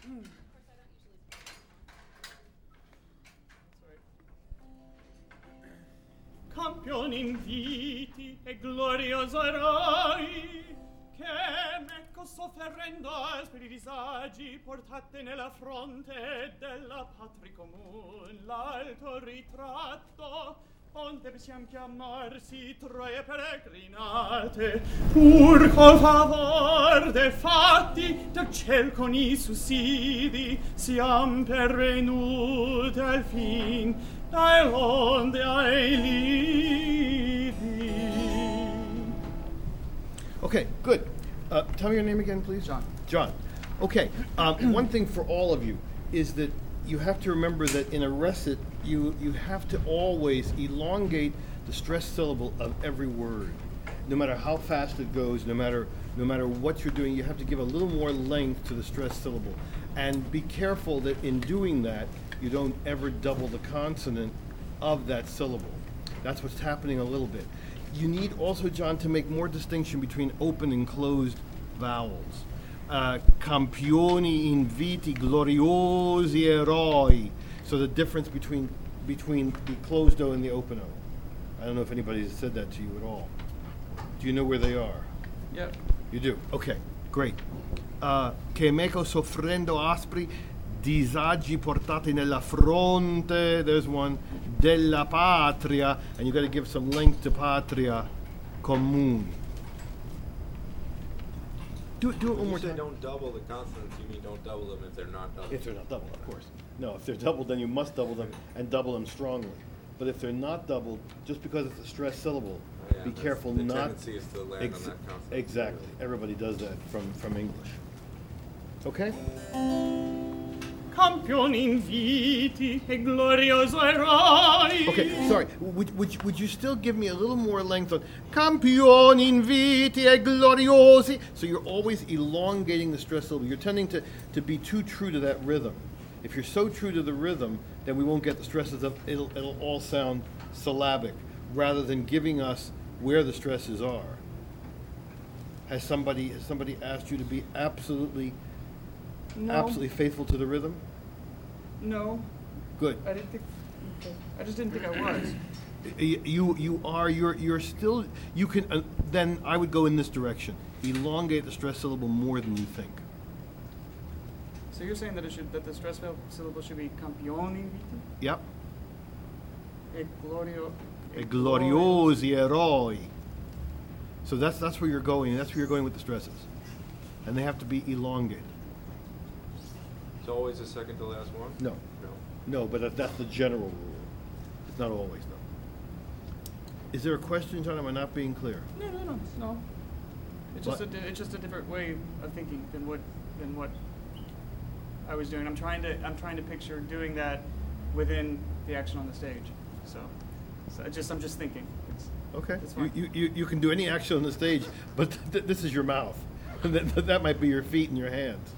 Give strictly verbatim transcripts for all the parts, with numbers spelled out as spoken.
Campioni inviti e glorioso eroi, che mecco sofferendo aspri disagi portate nella fronte della patria comun l'alto ritratto onde possiam chiamarsi troie peregrinate pur col favor de fatti del ciel con i sussidi siam pervenuti al fin dai onde ai lidi. Okay, good. Uh, tell me your name again, please. John. John. Okay. Um, one thing for all of you is that you have to remember that in a recit, you, you have to always elongate the stressed syllable of every word. No matter how fast it goes, no matter no matter what you're doing, you have to give a little more length to the stressed syllable. And be careful that in doing that, you don't ever double the consonant of that syllable. That's what's happening a little bit. You need also, John, to make more distinction between open and closed vowels. Uh, campioni inviti gloriosi eroi. So the difference between between the closed O and the open O. I don't know if anybody has said that to you at all. Do you know where they are? Yep. You do? Okay, great. Uh, che meco soffrendo aspri disagi portati nella fronte, there's one, della patria, and you got to give some length to patria comune. Do it, do it one more You say time. don't double the consonants, you mean don't double them if they're not double. If they're not doubled, of course. No, if they're doubled, then you must double them and double them strongly. But if they're not doubled, just because it's a stressed syllable, Oh, yeah, be that's- careful the not. tendency is to land on that consonant. Exactly. Everybody does that from, from English. Okay? Campioni inviti e glorioso eroi. Okay, sorry. Would, would, would you still give me a little more length on campioni inviti e gloriosi? So you're always elongating the stress syllable. You're tending to, to be too true to that rhythm. If you're so true to the rhythm, then we won't get the stresses up. It'll, it'll all sound syllabic rather than giving us where the stresses are. Has somebody has somebody asked you to be absolutely No. absolutely faithful to the rhythm? No. Good. I didn't think. Okay. I just didn't think I was. Y- You you are you're you're still you can uh, then I would go in this direction. Elongate the stress syllable more than you think. So you're saying that it should that the stress vel- syllable should be campioni inviti Yep. e glorio E gloriosi eroi. So that's that's where you're going. That's where you're going with the stresses, and they have to be elongated. It's always the second to last one? No, No. no, but that, that's the general rule. It's not always no. Is there a question, John? Am I not being clear? No, no, no, no. It's just a What? di- it's just a different way of thinking than what than what I was doing. I'm trying to I'm trying to picture doing that within the action on the stage. So, so I just I'm just thinking. It's, Okay. It's You, fine. you, you, you can do any action on the stage, but th- this is your mouth. that, that might be your feet and your hands.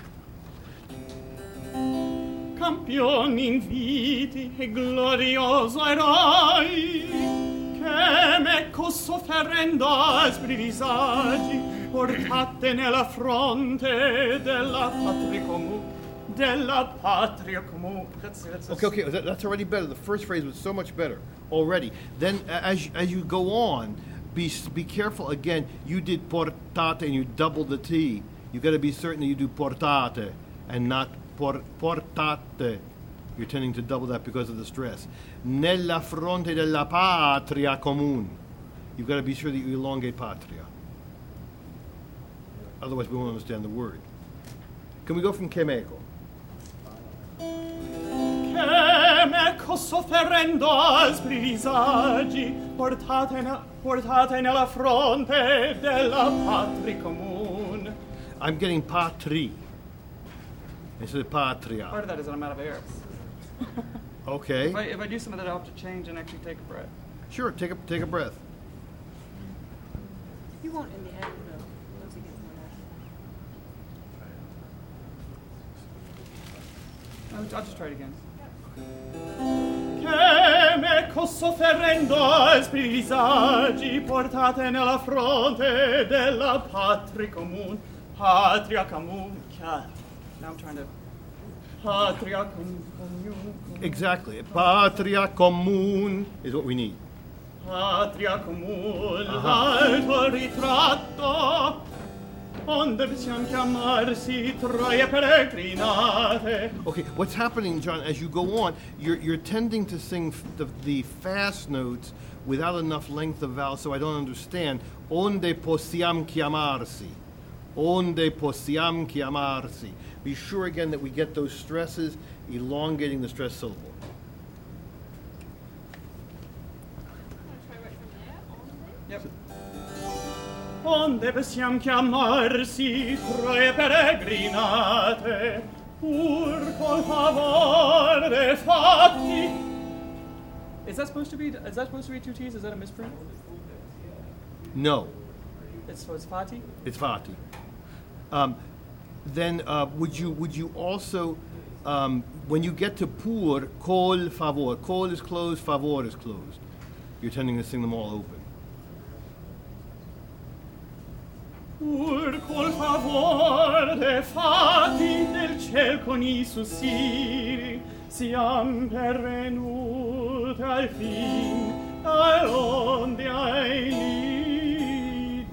Campioni inviti e glorioso eroi, che mecco sofferendo aspri disagi portate nella fronte della patria comune, della patria comune. that's that's Okay, okay, that, that's already better. The first phrase was so much better already. Then, a- as you, as you go on, be s- be careful. Again, you did portate and you doubled the T. You got to be certain that you do portate and not por, portate. You're tending to double that because of the stress. Nella fronte della patria comune. You've got to be sure that you elongate patria. Otherwise, we won't understand the word. Can we go from Kemeco? Che mecco sofferendo aspri disagi portate, na- portate nella fronte della patria comune. I'm getting patri instead of patria. part of that is that I'm out of air. Okay. If I if I do some of that, I'll have to change and actually take a breath. Sure, take a take a breath. You won't in the end, no. Once you get more I'll, I'll just try it again. Che mecco sofferendo aspri disagi portate nella fronte della patria comune, patria comune. Now I'm trying to Patria com- comune. Exactly. Patria comune is what we need. Patria comune, Aha. alto ritratto, onde possiamo chiamarsi troie peregrinate. Okay, what's happening, John, as you go on, you're, you're tending to sing f- the, the fast notes without enough length of vowel, so I don't understand. Onde possiam chiamarsi. Onde possiam chiamarsi. Be sure again that we get those stresses, elongating the stress syllable. Try right from there, on there. Yep. Onde possiam chiamarsi troie peregrinate, pur col favore fatti. Is that supposed to be? Is that supposed to be two T's? Is that a misprint? No, It's so it's Fati. it's fati. Um, then uh, would you would you also, um, when you get to pur, col favor, col is closed, favor is closed. You're tending to sing them all open. Pur col favore fatti del ciel con i sussiri, siam pervenuti al fin, all'onde ai lidi.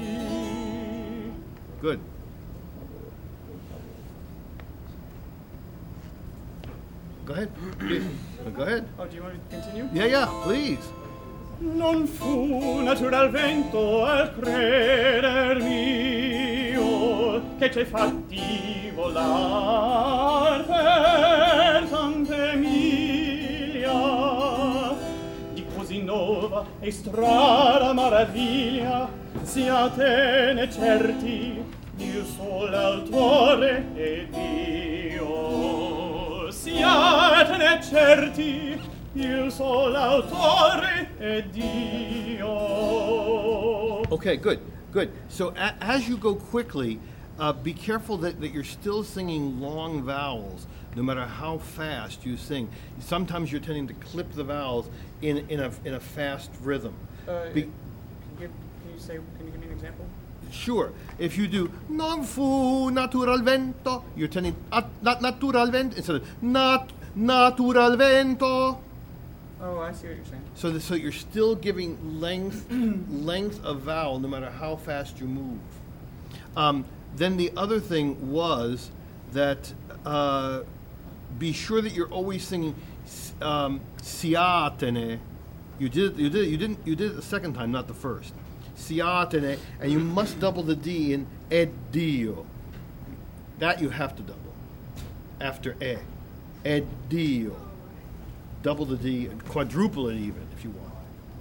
Good. Go ahead. Please. Go ahead. Oh, do you want to continue? Yeah, yeah, please. Non fu natural vento al creder mio che c'hai fatti volar per tante miglia di così nova e strana maraviglia siatene certi il solo autore e Dio siatene certi il solo autore è Dio. Okay, good, good. So a- as you go quickly, uh, be careful that, that you're still singing long vowels, no matter how fast you sing. Sometimes you're tending to clip the vowels in, in, a, in a fast rhythm. Uh, Be- can, you, can you say? Can you give me an example? Sure. If you do non fu natural vento, you're tending at, nat, natural vento instead of nat, natural vento. Oh, I see what you're saying. So, the, so you're still giving length, length of vowel, no matter how fast you move. Um, then the other thing was that uh, be sure that you're always singing s- um, siatene. You did, you did, you didn't, you did it the second time, not the first. Siatene, and you must double the D in ed Dio. That you have to double after e. Ed Dio. Double the D, quadruple it even if you want.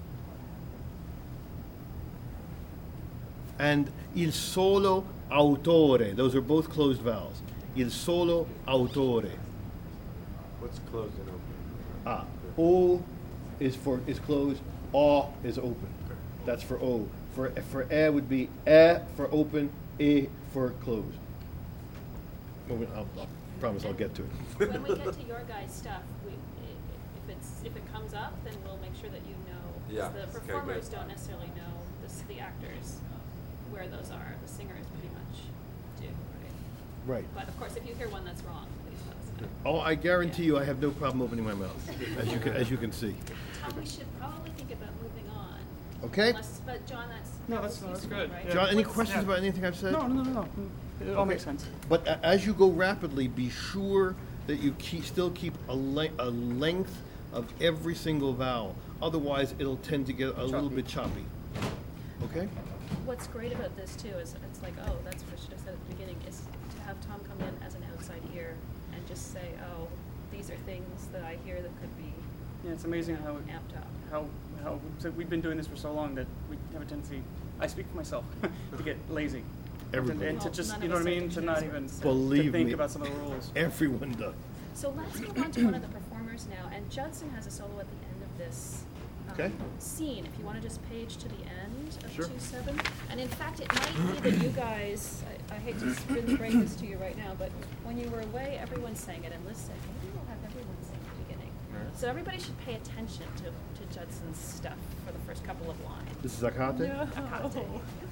And il solo autore, those are both closed vowels. Il solo autore. What's closed and open? Ah, O is for is closed, O is open. That's for O. For for E would be E for open, E for closed. Well, I'll, I'll promise I'll get to it. When we get to your guys' stuff, we, i- if it's, if it comes up, then we'll make sure that you know. 'cause Yeah, The okay, performers good. don't necessarily know, the, s- the actors, where those are. The singers pretty much do, right? Right. But of course, if you hear one that's wrong, please let us know. Oh, I guarantee you, I have no problem opening my mouth, as you can, as you can see. Tom, we should probably think about moving on. Okay. Unless, but John, that's. No, that that's- was that's useful, good. right? Yeah. John, any What's- questions yeah. about anything I've said? No, no, no, no, no. It all Okay. makes sense. But a- as you go rapidly, be sure that you keep, still keep a, le- a length of every single vowel. Otherwise, it'll tend to get a little Choppy. bit choppy. Okay? What's great about this too is it's like, oh, that's what I should have said at the beginning, is to have Tom come in as an outside ear and just say, oh, these are things that I hear that could be Yeah, it's amazing you know, how it, amped up. how how so we've been doing this for so long that we have a tendency. I speak for myself to get lazy. Everybody. And, and to Well, just none you of know what I us are mean, to not even experts, so- Believe to think me. about some of the rules. Everyone does. So let's move on to one of the performers now, and Judson has a solo at the end of this um, Okay. scene. If you want to just page to the end of Sure. two seven, and in fact, it might be that you guys. I, I hate to really break this to you right now, but when you were away, everyone sang it, and Liz said maybe we'll have everyone sing at the beginning. Alright. So everybody should pay attention to, to Judson's stuff for the first couple of lines. This is Akate? Akate.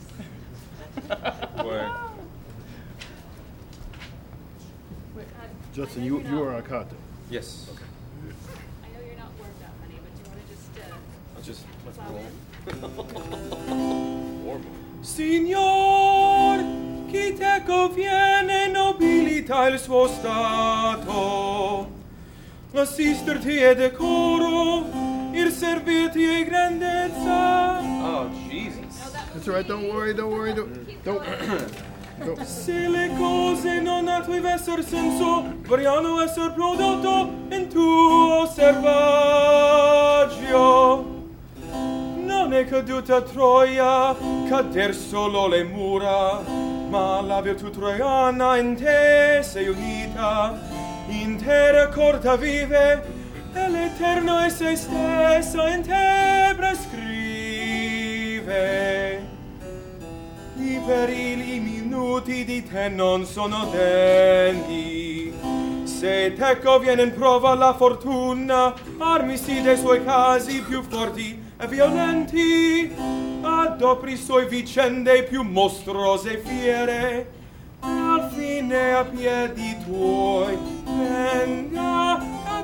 Where? Uh, Justin, you, you are Akato. Yes. I know you're not worked out, honey, but do you want to just, uh, I'll just let's plow roll. in? Warm. Signor, chi te conviene nobilita il suo stato, l'assisterti è decoro, il servirti è grandezza. Oh, Jesus. No, that That's all right. Don't worry. Don't worry. Don't. Keep Don't. going. don't. Se le cose non a tuo esser senso, vorranno esser prodotto in tuo selvaggio. Non è caduta Troia, cader solo le mura, ma la virtù troiana in te sei unita, intera corta vive, e l'eterno è se stessa in te prescrive. I perili minuti di te non sono degni, se teco viene in prova la fortuna, armisi dei suoi casi più forti e violenti, adopri suoi vicende più mostruose e fiere, al fine a piedi tuoi venga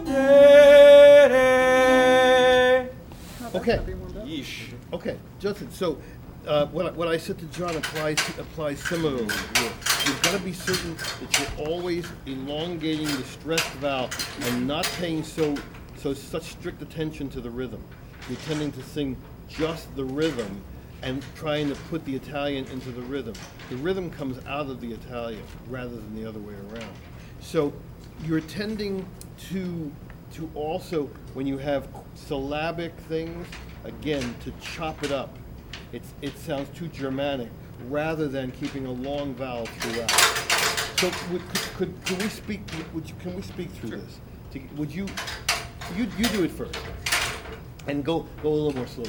cadere. Okay. Yeesh. Okay, Justin. So, uh, what I, what I said to John applies applies similarly here. You've got to be certain that you're always elongating the stressed vowel and not paying so so such strict attention to the rhythm. You're tending to sing just the rhythm and trying to put the Italian into the rhythm. The rhythm comes out of the Italian rather than the other way around. So you're tending to to also, when you have syllabic things, again, to chop it up. It's, it sounds too Germanic rather than keeping a long vowel throughout. So would, could, could, could we speak, would you, can we speak through Sure. this? To, would you, you, you do it first. And go, go a little more slowly.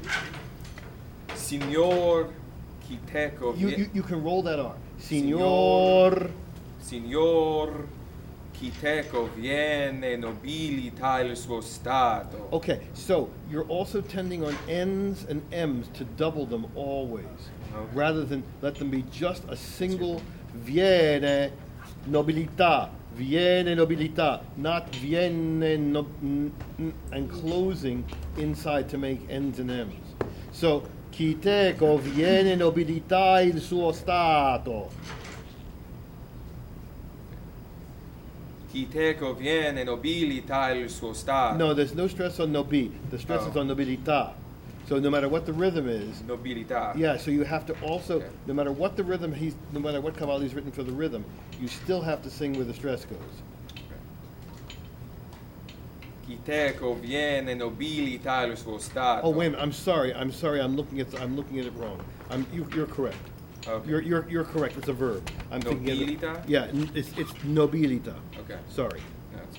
Signor, chi te You, conviene. you, you can roll that R. Signor. Signor, chi te conviene nobilita il suo stato. Okay, so you're also tending on N's and M's to double them always, Okay. rather than let them be just a single viene nobilità, viene nobilità, not viene no, n, n, and closing inside to make N's and M's. So, chi te conviene nobilità il suo stato. Chi te conviene nobilita il suo stato. No, there's no stress on nobi. The stress Oh. is on nobilità. So no matter what the rhythm is, Nobilità. yeah, so you have to also, Okay. no matter what the rhythm he's, no matter what Cavalli's written for the rhythm, you still have to sing where the stress goes. Chi te conviene nobilita il suo stato. Oh wait a minute, I'm sorry, I'm sorry, I'm looking at, the, I'm looking at it wrong. I'm, you, you're correct. Okay. You're, you're, you're correct. It's a verb. I'm thinking of it- Nobilita? Yeah, n- it's, it's nobilita. Okay. Sorry. Grazie.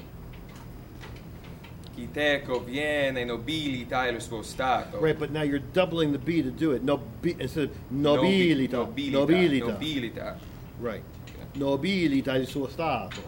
Chi te conviene nobilita il suo stato. Right, but now you're doubling the B to do it. Nobi, instead of Nobi- nobilita. Nobilita. Nobilita. Nobilita. Right. Nobilita il suo stato.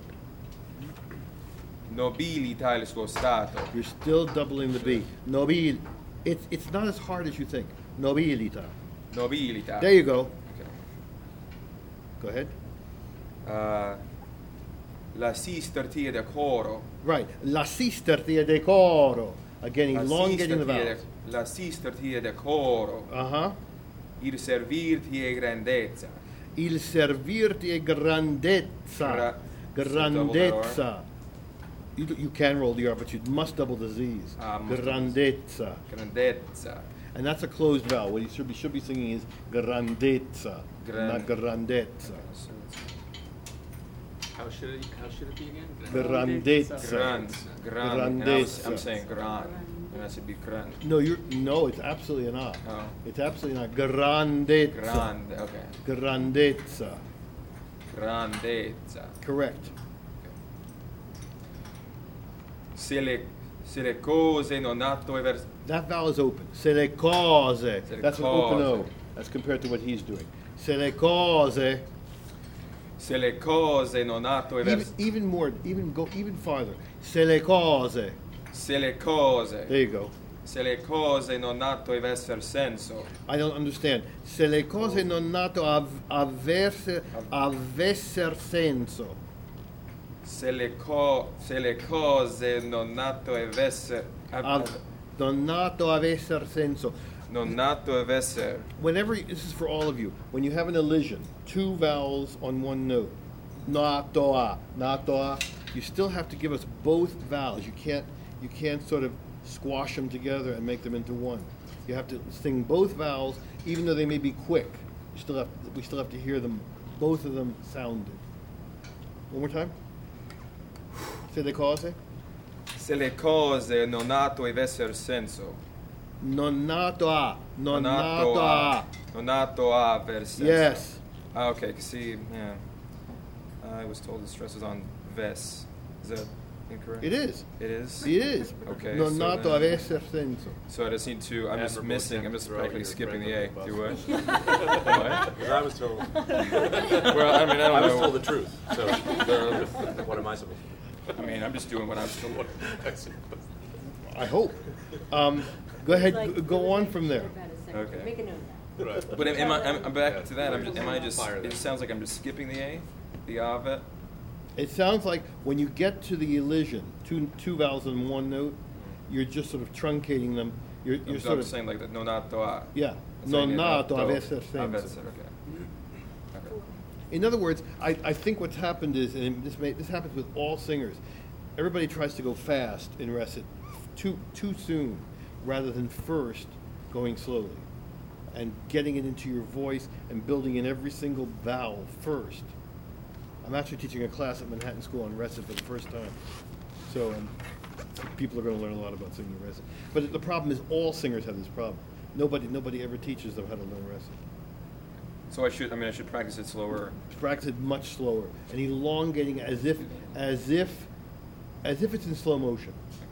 Nobilita il suo stato. You're still doubling the B. Nobil. It's it's not as hard as you think. Nobilita. Nobilita. There you go. Okay. Go ahead. Uh, l'assisterti è decoro. Right. L'assisterti è decoro. Again, elongating the L'assisterti è vowels. de- L'assisterti è decoro. Uh huh. Il servirti è grandezza. Il servirti è grandezza. Gra- Grandezza. You, d- you can roll the R, but you must double the Z's. Ah, must double Grandezza. Grandezza. And that's a closed vowel. What you should be, should be singing is grandezza, Gran- not grandezza. So it's How should it, how should it be again? Grandezza. Grand. Grand. And I was, I'm Grandezza. saying grand. And I should be grand. No, you're no. It's absolutely not. Oh. It's absolutely not. Grandezza. Grand. Okay. Grandezza. Grandezza. Correct. Se le, se le cose non atto e vers- That vowel is open. Se le cose. Se le That's an open O. cose. As compared to what he's doing. Se le cose. se le cose non atto e Even, vers- even more. Even go even farther. Se le cose. se le cose There you go. se le cose non atto e verser senso I don't understand. Se le cose non nato av- avverse, avesser senso. Se le, co- se le cose non nato avesse... Av- non nato avesser senso. non nato avesse... Whenever, you- this is for all of you, when you have an elision, two vowels on one note, natoa, natoa, you still have to give us both vowels. You can't, you can't sort of squash them together and make them into one. You have to sing both vowels, even though they may be quick. You still have, we still have to hear them, both of them sounded. One more time. Se le cose. Se le cose non nato avessero senso. Non nato a. Non nato nato a. a. Non nato a aver senso. Yes. Ah, okay, see, yeah. I was told the stress is on ves. Is that incorrect? It is. It is? It is. Okay, Non so nato then- avesser senso. So I just need to, I'm just Admirable missing, I'm attempt just to throw practically your skipping the friend A. under Do the what? bus. What? Because I was told. Well, I mean, I don't I was know. told the truth. So uh, what am I supposed to I mean, I'm just doing what I'm told. do? I hope. Um, go ahead. g- Go on from there. Okay. Make a note of that. Right. But am, am I, I'm, I'm back to that, I'm just, am I just, Fire it that. just sounds like I'm just skipping the A? The avet? It sounds like when you get to the elision, two two vowels in one note, you're just sort of truncating them. You're, you're I'm, sort I'm of saying like the non nato a. yeah. I'm Non saying nato nato avesser senso. avesser, okay. Okay. In other words, I, I think what's happened is, and this may, this happens with all singers, everybody tries to go fast in recit too too soon, rather than first going slowly, and getting it into your voice and building in every single vowel first. I'm actually teaching a class at Manhattan School on recit for the first time, so um, people are going to learn a lot about singing recit. But the problem is, all singers have this problem. Nobody nobody ever teaches them how to learn recit. So I should, I mean, I should practice it slower. Practice it much slower and elongating as if as if as if it's in slow motion.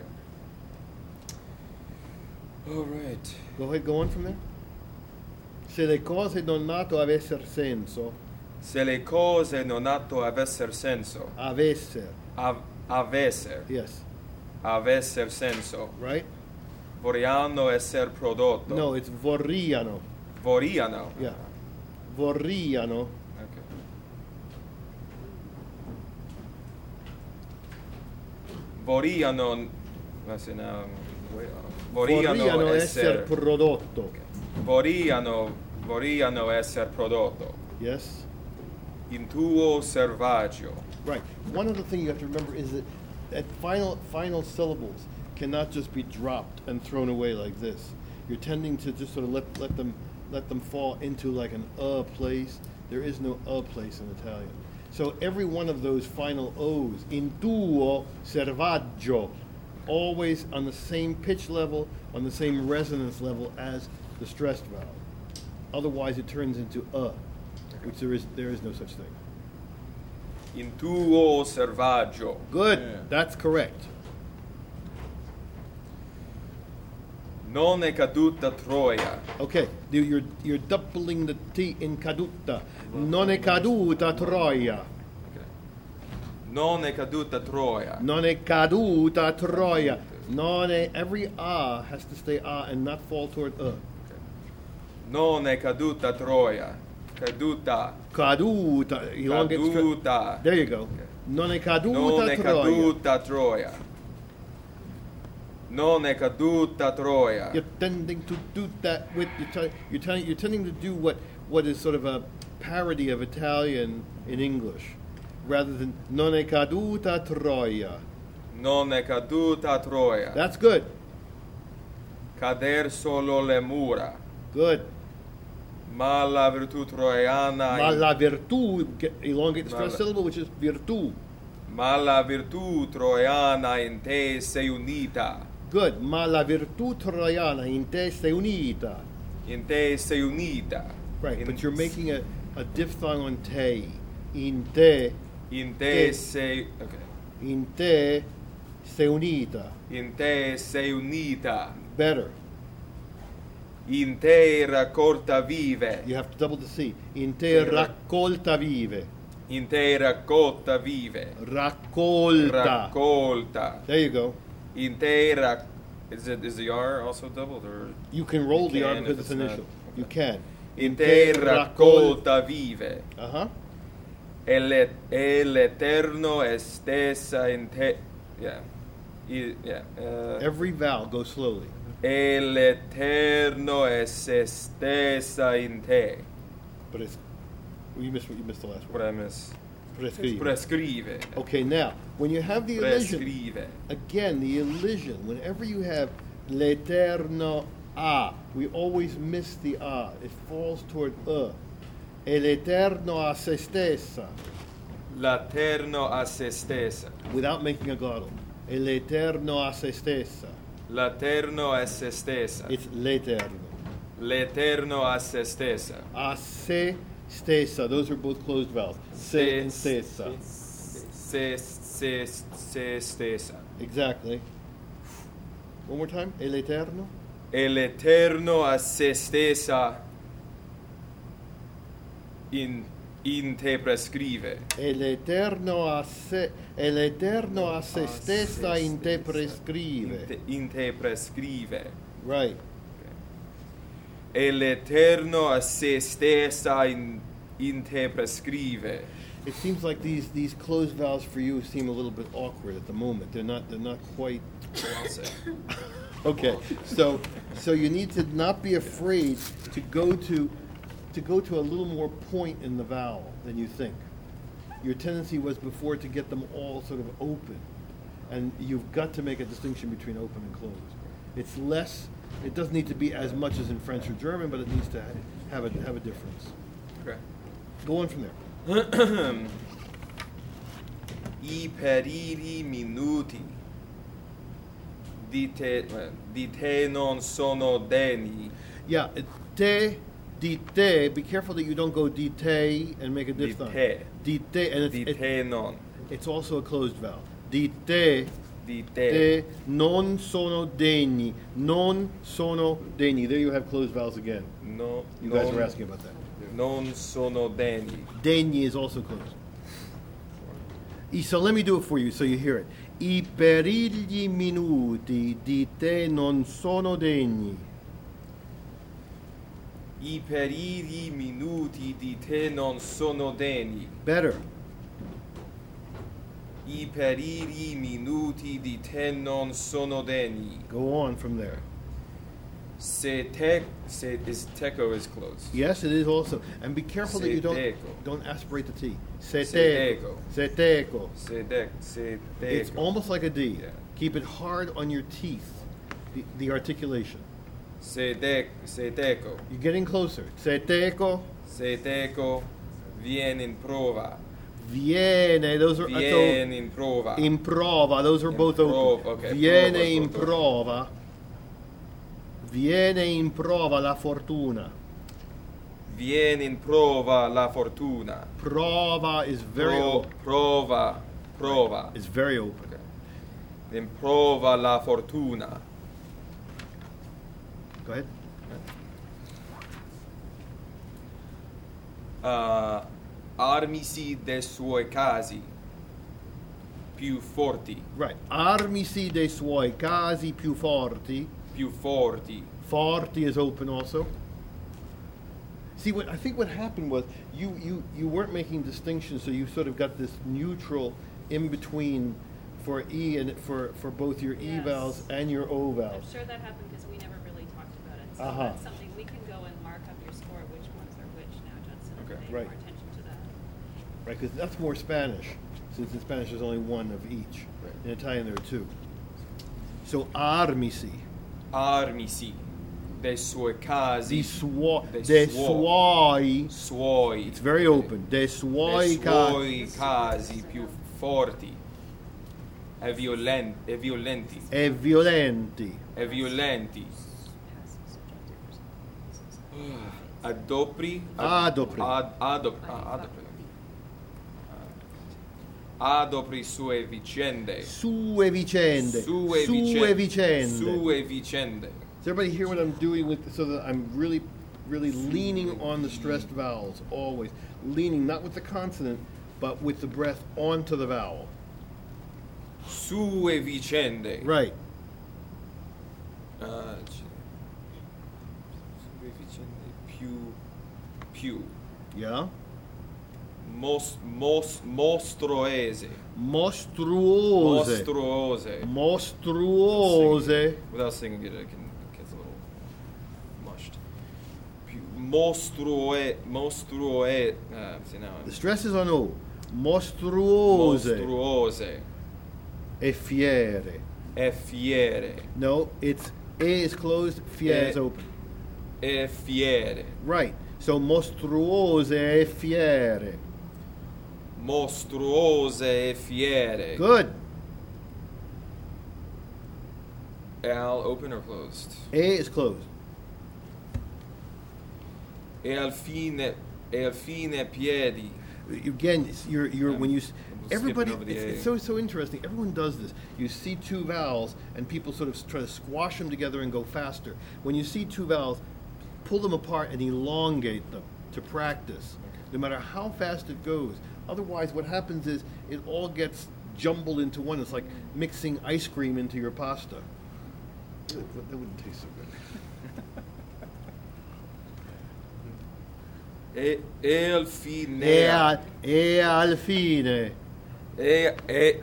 Okay. All right. Go ahead, go on from there. Se le cose non nato avesser senso, Se le cose non nato avesser senso. avesser, Av- avesser. yes, Avesser senso. right? Vorriano esser prodotto. No, it's vorriano, Vorriano. yeah, vorriano, Okay. Vorriano. Let's see now. Vorriano vorriano esser esser. prodotto, Vorriano. Vorriano esser prodotto. yes, In tuo servaggio. right. One other thing you have to remember is that, that final final syllables cannot just be dropped and thrown away like this. You're tending to just sort of let let them let them fall into like an uh place. There is no uh place in Italian. So every one of those final O's, in tuo servaggio, always on the same pitch level, on the same resonance level as the stressed vowel. Otherwise, it turns into uh, which there is there is no such thing. In tuo servaggio. Good, Yeah. that's correct. Non è caduta Troia. Okay, you- you're you're doubling the T in caduta. Non è caduta Troia. Okay. Non è caduta Troia. Non è caduta Troia. Non è, every ah has to stay ah and not fall toward uh. Non è caduta Troia. Caduta. Caduta. elongate stra- Caduta. There you go. Okay. Non è caduta Non è Troia. caduta Troia. Non è caduta Troia. You're tending to do that with you're, t- you're, t- you're tending to do what what is sort of a parody of Italian in English, rather than non è caduta Troia. Non è caduta Troia. That's good. Cader solo le mura. Good. Ma la virtù troiana. Ma in- la virtù, get- elongate the Ma stress la- syllable, which is virtù. Ma la virtù troiana in te sei unita. Good. Ma la virtù troiana in te sei unita. In te sei unita. Right, In- but you're making a, a diphthong on te. In te, In te te. sei. Okay. in te sei unita. In te sei unita. Better. In te raccolta vive. You have to double the C. In te raccolta vive. In te raccolta vive. Raccolta. Raccolta. There you go. In te rac. Is it is the R also doubled or? You can roll the You R can because if it's it's not- initial. You can. In te raccolta vive. Uh huh. El, el eterno estesa in te. Yeah. Y- yeah. Uh, Every vowel, go slowly. el eterno es estesa in te. But it's, well, you missed what you missed the last What word. I miss? Prescrive. Prescrive. Okay, now, when you have the elision, Prescrive. again, the elision, whenever you have l'eterno a, we always miss the a. It falls toward e. El eterno a se stessa, L'eterno a se stessa. without making a glottal. El eterno a se stessa. L'eterno a se stessa. It's l'eterno. L'eterno a se stessa. A se stessa. Those are both closed vowels. Se and stessa. Se, se, se stessa. Exactly. One more time. El eterno. El eterno a se stessa in, in te prescrive. El eterno a se, el eterno a se stessa in te In prescrive. te, in te prescrive. Right. El eterno a se stessa in, in te prescrive. It seems like these, these closed vowels for you seem a little bit awkward at the moment. They're not they're not quite I'll say. okay. So so you need to not be afraid to go to to go to a little more point in the vowel than you think. Your tendency was before to get them all sort of open, and you've got to make a distinction between open and closed. It's less. It doesn't need to be as much as in French or German, but it needs to have a have a difference. Okay. Go on from there. I periri minuti di te, eh, di te non sono degni. Yeah, it- te, di te. Be careful that you don't go di te and make a Di diphthong. te. Di te, and it's, Di it- te non. it's also a closed vowel. Di te, Di te. te non sono degni. Non sono degni. There you have closed vowels again. No, You guys non, were asking about that. Non sono degni. Degni is also closed. I- So let me do it for you so you hear it. I perigli minuti di te non sono degni. I periri minuti di te non sono degni. Better. I periri minuti di te non sono degni. Go on from there. Se te, se is teco is closed. Yes, it is also. And be careful that you don't Seteco. don't aspirate the T. Seteco. Seteco. Seteco. Se de, se It's teco. almost like a D. Yeah. Keep it hard on your teeth, the, the articulation. Se de, se teco. You're getting closer. Seteco. Se teco viene in prova. Viene. Those are that's Viene o- in prova. in prova. Those are In both prov- open. okay, Viene prova, in prova. prova. Viene in prova la fortuna. Viene in prova la fortuna. Prova is very Pro- open. prova, prova. It's very open. Okay. In prova la fortuna. Go ahead. Uh, armisi de suoi casi più forti, Right. Armisi dei suoi casi più forti. più forti. Forti is open also. See, what I think what happened was you, you, you weren't making distinctions, so you sort of got this neutral in between for E and for, for both your E Yes. vowels and your O I'm vowels. sure that happened because we never really talked about it. So Uh-huh. that's something we can go and mark up your score, which ones are which now, Judson, and Okay. pay Right. more attention to that. Right, because that's more Spanish, since in Spanish there's only one of each. Right. In Italian there are two. So armisi, Armisi de suoi casi di suo, dei de suoi- suoi, suoi. it's very open, de suoi de casi, suoi casi più forti e, violen- e violenti. e violenti. E violenti. Adopri. Adopri. Ad, adop, ah, adopri. Adopri sue vicende. Sue vicende. Sue Sue vicende. vicende. Sue vicende. Does everybody hear what I'm doing with, so that I'm really, really leaning on the stressed vowels, always. Leaning, not with the consonant, but with the breath onto the vowel. Sue vicende. Right. Ah, c- sue vicende più più Yeah? Mos, mos, mostroese. Mostruose. Mostruose. Mostruose. Without singing it, it can, it gets a little mushed. Mostrue, mostrue. Uh, see now. The stress is on O. Mostruose. Mostruose. E fiere. E fiere. No, it's E is closed, fiere is E- open. E fiere. Right. So mostruose e fiere. Mostruose e fiere. Good. Al open or closed? E is closed. E al fine, e al fine piedi. Again, it's- you're you're when you s- I'm everybody skipping over the it's, A. it's so so interesting. Everyone does this. You see two vowels and people sort of s- try to squash them together and go faster. When you see two vowels, pull them apart and elongate them to practice. No matter how fast it goes. Otherwise, what happens is it all gets jumbled into one. It's like mixing ice cream into your pasta. Ew, that that wouldn't taste so good. E, e al fine. E, al, e al fine. E, e,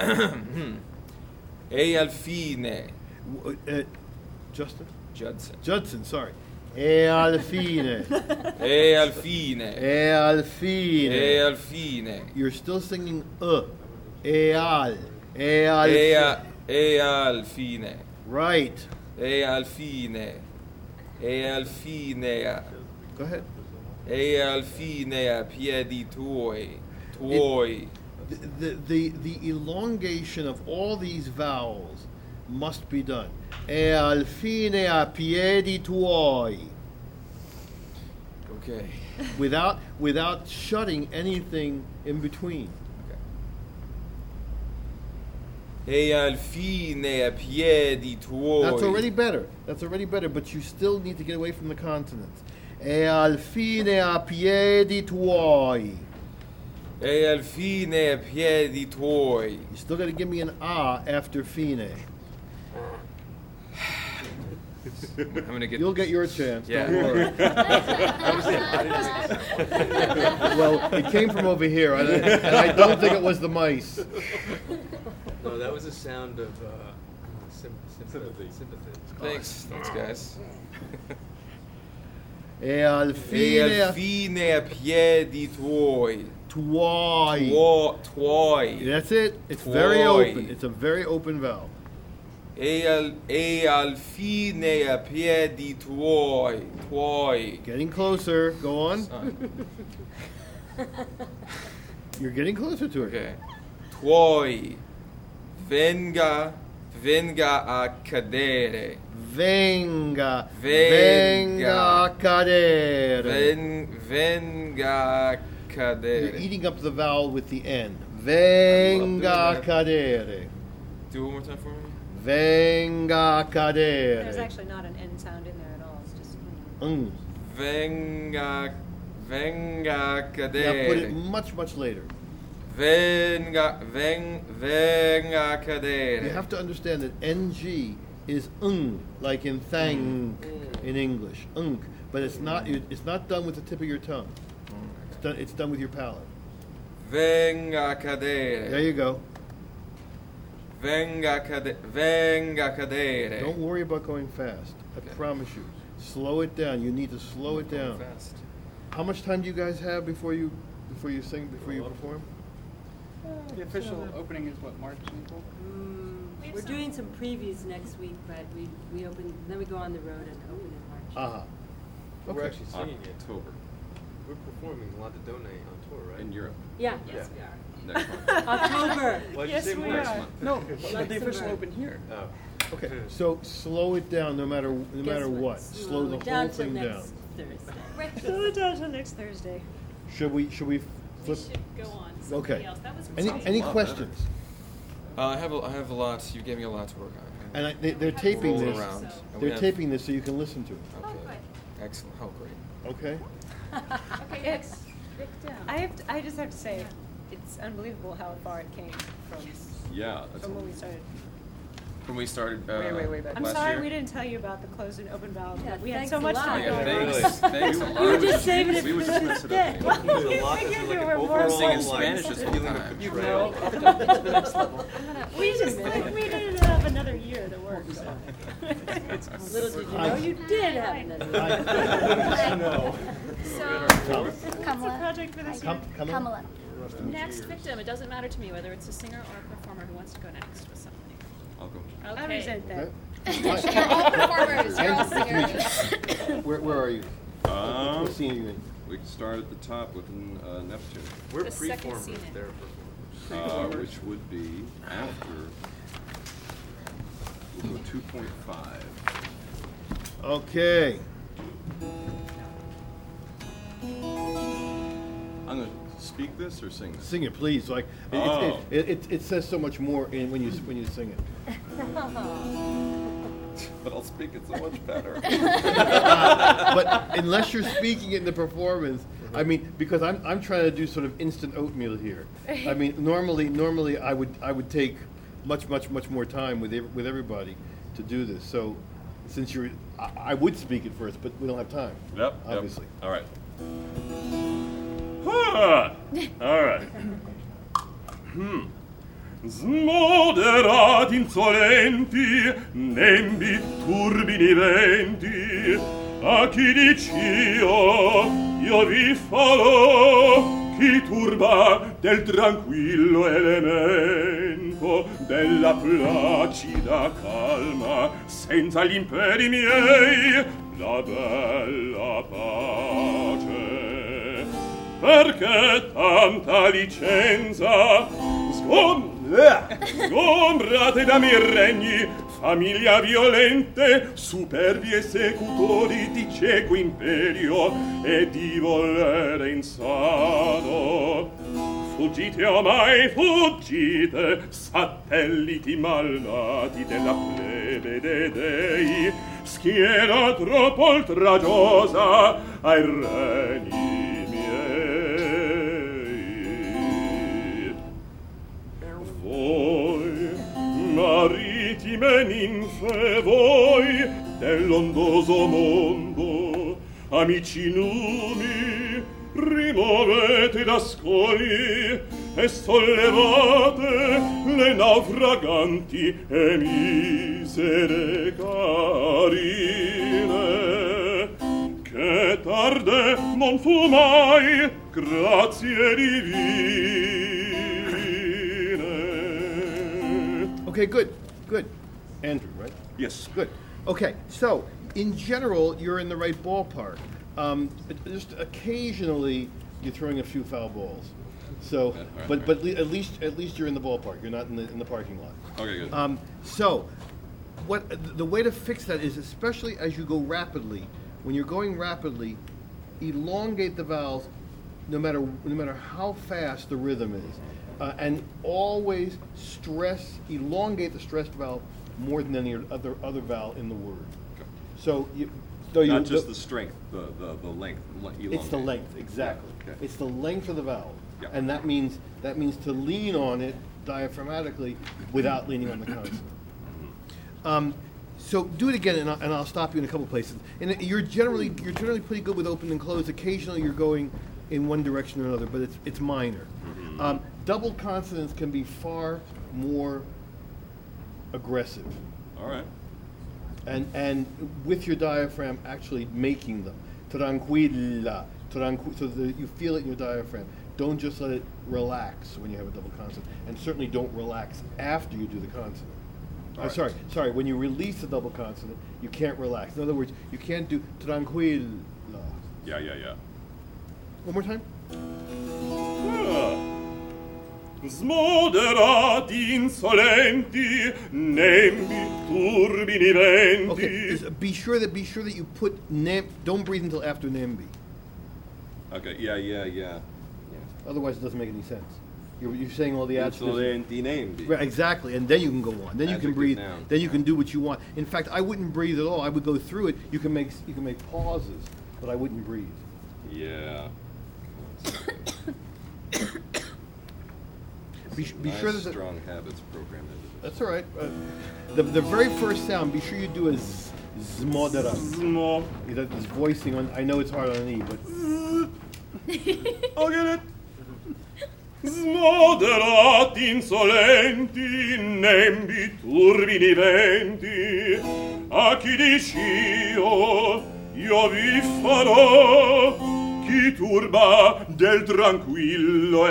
e al fine. W- uh, Justin? Judson. Judson, sorry. E al fine. E al fine. E al fine. E al fine. You're still singing uh. E al. E al E, fi- a, e al fine. Right. E al fine. E al fine. Go ahead. E al fine a piedi tuoi. Tuoi. The, the, the, the elongation of all these vowels must be done. E al fine a piedi tuoi. Okay. Without, without shutting anything in between. E al fine a piedi tuoi. That's already better. That's already better, but you still need to get away from the consonants. E al fine a piedi tuoi. E al fine a piedi tuoi. You still got to give me an a after fine. I'm gonna get. You'll get your chance. Yeah. Don't worry. Well, it came from over here, and I, and I don't think it was the mice. No, that was a sound of uh, sym- sympathy. Sympathy. Thanks. Thanks, guys. E al E fine al a fine a piedi tuoi. tuoi. Tuo, tuoi. That's it. It's very Tuoi. open. It's a very open vowel. E al, e al fine a piedi tuoi. Tuoi. Getting closer. Go on. Son. You're getting closer to it. Okay. Tuoi. Venga, venga a cadere. Venga. Venga. Venga cadere. Ven, venga a You're cadere. eating up the vowel with the N. Venga that. cadere. Do it one more time for me. Venga cadere. There's actually not an N sound in there at all. It's just. Mm. Venga, venga a Now put it cadere. much, much later. Venga, ven, venga a cadere. You have to understand that N G is ung, like in thank in English. Unk. But it's not it's not done with the tip of your tongue. It's done it's done with your palate. Venga a There cadere. you go. Venga a cadere. Venga a cadere. Don't worry about going fast. I Okay. promise you. Slow it down. You need to slow it down. Fast. How much time do you guys have before you before you sing before you perform? The official opening is what, March, April? Mm, We have we're some- doing some previews next week, but we, we open, then we go on the road and open in March. Aha. We're Okay. actually singing in October. We're performing La Donna on tour, right? In Europe. Yeah. Yes, we are. Next month. October. Why'd you Yes, say we March? are. No, but the official Luxembourg. open here. Oh. Okay. So slow it down no matter no Guess matter what. Slow Slow the it whole down till thing down. next Thursday. Slow it down till next Thursday. Should we should we We flip? should go on. Somebody Okay. else. That was Any something. any lot questions? Uh, I have a, I have a lot. You gave me a lot to work on. And I, they, they're taping Rolling this. around. And we They're have- taping this so you can listen to it. Oh, Okay. good. Excellent. Oh, great. Okay. Okay, next. Rick down. I have to, I just have to say, it's unbelievable how far it came from Yeah, that's from when a- we started. when we started uh, Way, way, way back. I'm last sorry year. we didn't tell you about the closed and open valves, Yeah, but we had thanks so a much lot. time Yeah, going on. thanks, thanks a We lot. were just saving it We for would the just mess it day. up. Well, There's a we lot, figured there's you like were an more overall Singing focused. Spanish this whole feeling of time. control. We just think we didn't have another year to work, so. Little did you I- know, you did have another. No. So, What's the Kamala. project for this year? Come, come on. Kamala. next victim, it doesn't matter to me whether it's a singer or a performer who wants to go next with something. I'll go. I Okay. resent that. Okay. You're all performers. You're all singers. Where, where are you? Um, What scene are you in? we can start at the top with uh, Neptune, We're The second preformers, scene in. they're performers. uh, which would be after. We'll go two point five. Okay. I'm gonna speak this or sing this. Sing it, please. Like it, Oh. it, it, it, it says so much more in when you when you sing it. But I'll speak it so much better. But unless you're speaking it in the performance, I mean, because I'm I'm trying to do sort of instant oatmeal here. I mean, normally normally I would I would take much much much more time with ev- with everybody to do this. So since you're, I, I would speak it first, but we don't have time. Yep. Obviously. Yep. All right. Ah, all right. Hmm. Smoderati insolenti, nembi turbini venti, a chi dicio io vi farò, chi turba del tranquillo elemento, della placida calma, senza gli imperi miei, la bella pace. Perché tanta licenza sgom- eh, sgombrate da miei regni, famiglia violente, superbi esecutori di cieco imperio e di volere insano. Fuggite ormai, fuggite, satelliti malnati della plebe dei dei, schiera troppo oltraggiosa ai regni voi, marittime ninfe, voi dell'ondoso mondo, amici numi, rimovete da scogli e sollevate le naufraganti e misere carine, che tarde non fu mai grazie divine. Okay, good, good. Andrew, right? Yes. Good. Okay, so in general, you're in the right ballpark. Um, it- just occasionally, you're throwing a few foul balls. So, Yeah, all right, but all but right. le- at least at least you're in the ballpark. You're not in the in the parking lot. Okay, good. Um, so, what the way to fix that is, especially as you go rapidly, when you're going rapidly, elongate the vowels, no matter no matter how fast the rhythm is, uh, and always stress elongate the stressed vowel more than any other other vowel in the word. Okay. So you, so you Not just the- the strength, the, the, the length. le- it's the elongate. length, exactly. Yeah, okay. It's the length of the vowel. Yeah. And that means that means to lean on it diaphragmatically without leaning on the consonant. Um, so do it again, and I'll, and I'll stop you in a couple places. And you're generally you're generally pretty good with open and close. Occasionally you're going in one direction or another, but it's it's minor. Um, double consonants can be far more aggressive, All right. and and with your diaphragm actually making them tranquilla, tranqui- so that you feel it in your diaphragm. Don't just let it relax when you have a double consonant, and certainly don't relax after you do the consonant. All Uh, right. sorry, sorry. When you release the double consonant, you can't relax. In other words, you can't do tranquilla. Yeah, yeah, yeah. One more time. Ah. Smoderati insolenti, nembi turbini venti. Okay. is- Be sure that be sure that you put nem. Don't breathe until after nembi. Okay, yeah, yeah, yeah. Otherwise, it doesn't make any sense. You're, you're saying all the adjectives. Insolenti nembi. Right, exactly, and then you can go on. Then you can Adjective breathe. noun. Then you can do what you want. In fact, I wouldn't breathe at all. I would go through it. You can make you can make pauses, but I wouldn't breathe. Yeah. Be, be nice sure that the, strong habits programmed into this. that's all right. Uh, the the very first sound. Be sure you do a z, zmodera. Smo. You know, this voicing on. I know it's hard on an e, but I'll get it. Smoderat insolenti, nembi turbini venti, a chi dicio io vi farò, chi turba del tranquillo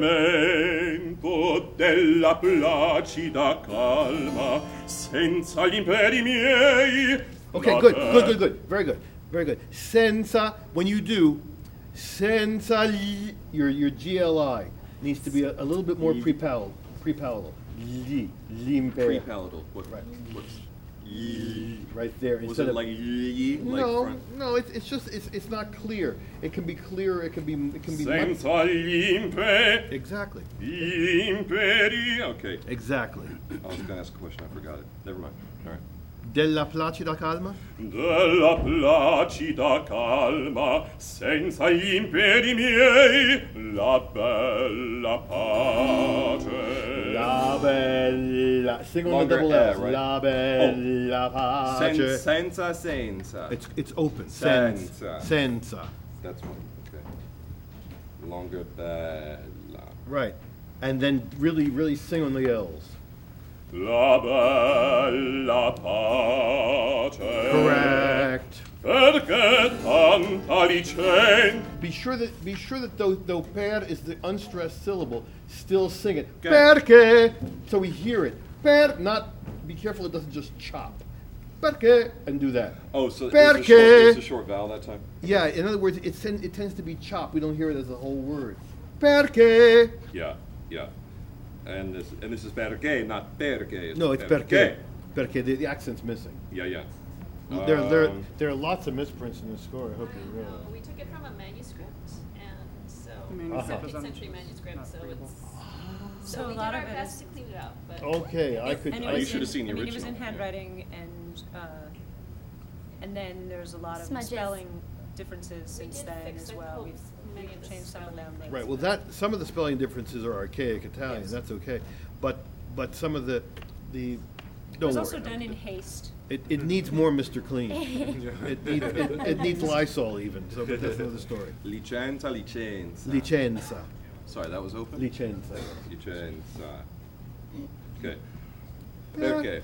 elemento, della placida calma, senza gli imperi miei. okay, good, good, good, good, very good, very good. Senza, when you do, senza gli, your your G L I needs to be a, a little bit more pre-palatal, pre-palatal. Li, limper. Pre-palatal. What, Right. What's ye? Right there. Was instead it of- like ye? Like no, front? no, it's it's just it's it's not clear. It can be clearer. It can be it can be much, Senza gli imperi. exactly, Gli imperi. Okay. exactly. I was going to ask a question. I forgot it. Never mind. All right. Della placida calma. Della placida calma, senza gli imperi miei, la bella pace. La bella. Sing on the Longer double air, L. right? La bella pace. Sen- senza, senza. It's it's open. Senza. Senza. That's one. Okay. Longer bella. Right. And then really really sing on the L's. La bella pace. Correct. Perché tanta licenza? Be sure that be sure that though though per is the unstressed syllable, still sing it. Okay. Perché, so we hear it. Per, not. Be careful it doesn't just chop. Perché, and do that. Oh, so it was, a short, Perché. it was a short vowel that time? Yeah. In other words, it tends it tends to be chopped. We don't hear it as a whole word. Perché. Yeah, yeah. And this, and this is perché, not perché. No, it's perché. Perché. The, the accent's missing. Yeah, yeah. There, there, Um, there are lots of misprints in the score. I hope you I know, realize. we took it from a manuscript, and so, Manuscript seventeenth is century un- manuscript, not so readable. it's, So so a we did lot our of it best is- to clean it up, but. Okay, I could. And it I was you should have in- seen the I mean, it was in original. handwriting, and uh, and then there's a lot of Smudges. spelling differences We since did then fix as it, well. well, We've, many we've of the changed some of spelling. them. but- Right. Well, that some of the spelling differences are archaic Italian. Yes. That's okay, but but some of the the don't It was worry. also done in haste. It, it needs more Mister Clean. it, needs, it, it needs Lysol even. So but that's another story. Licenza, licenza. Licenza, Sorry, that was open? licenza. Licenza. Okay. Perché?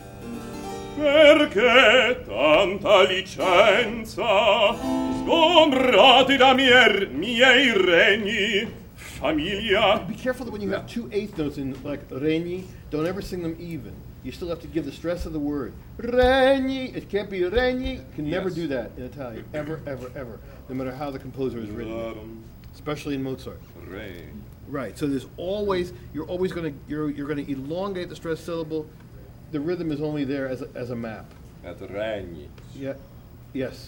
Perché tanta licenza, sgombrati da miei, miei regni, famiglia. Be careful that when you have two eighth notes in like regni, don't ever sing them even. You still have to give the stress of the word. Regni. It can't be regni. You can never Yes. do that in Italian. Ever, ever, ever. No matter how the composer has written it. Especially in Mozart. Re. Right. So there's always you're always going to you're you're going to elongate the stressed syllable. The rhythm is only there as a, as a map. At regni. Yeah. Yes.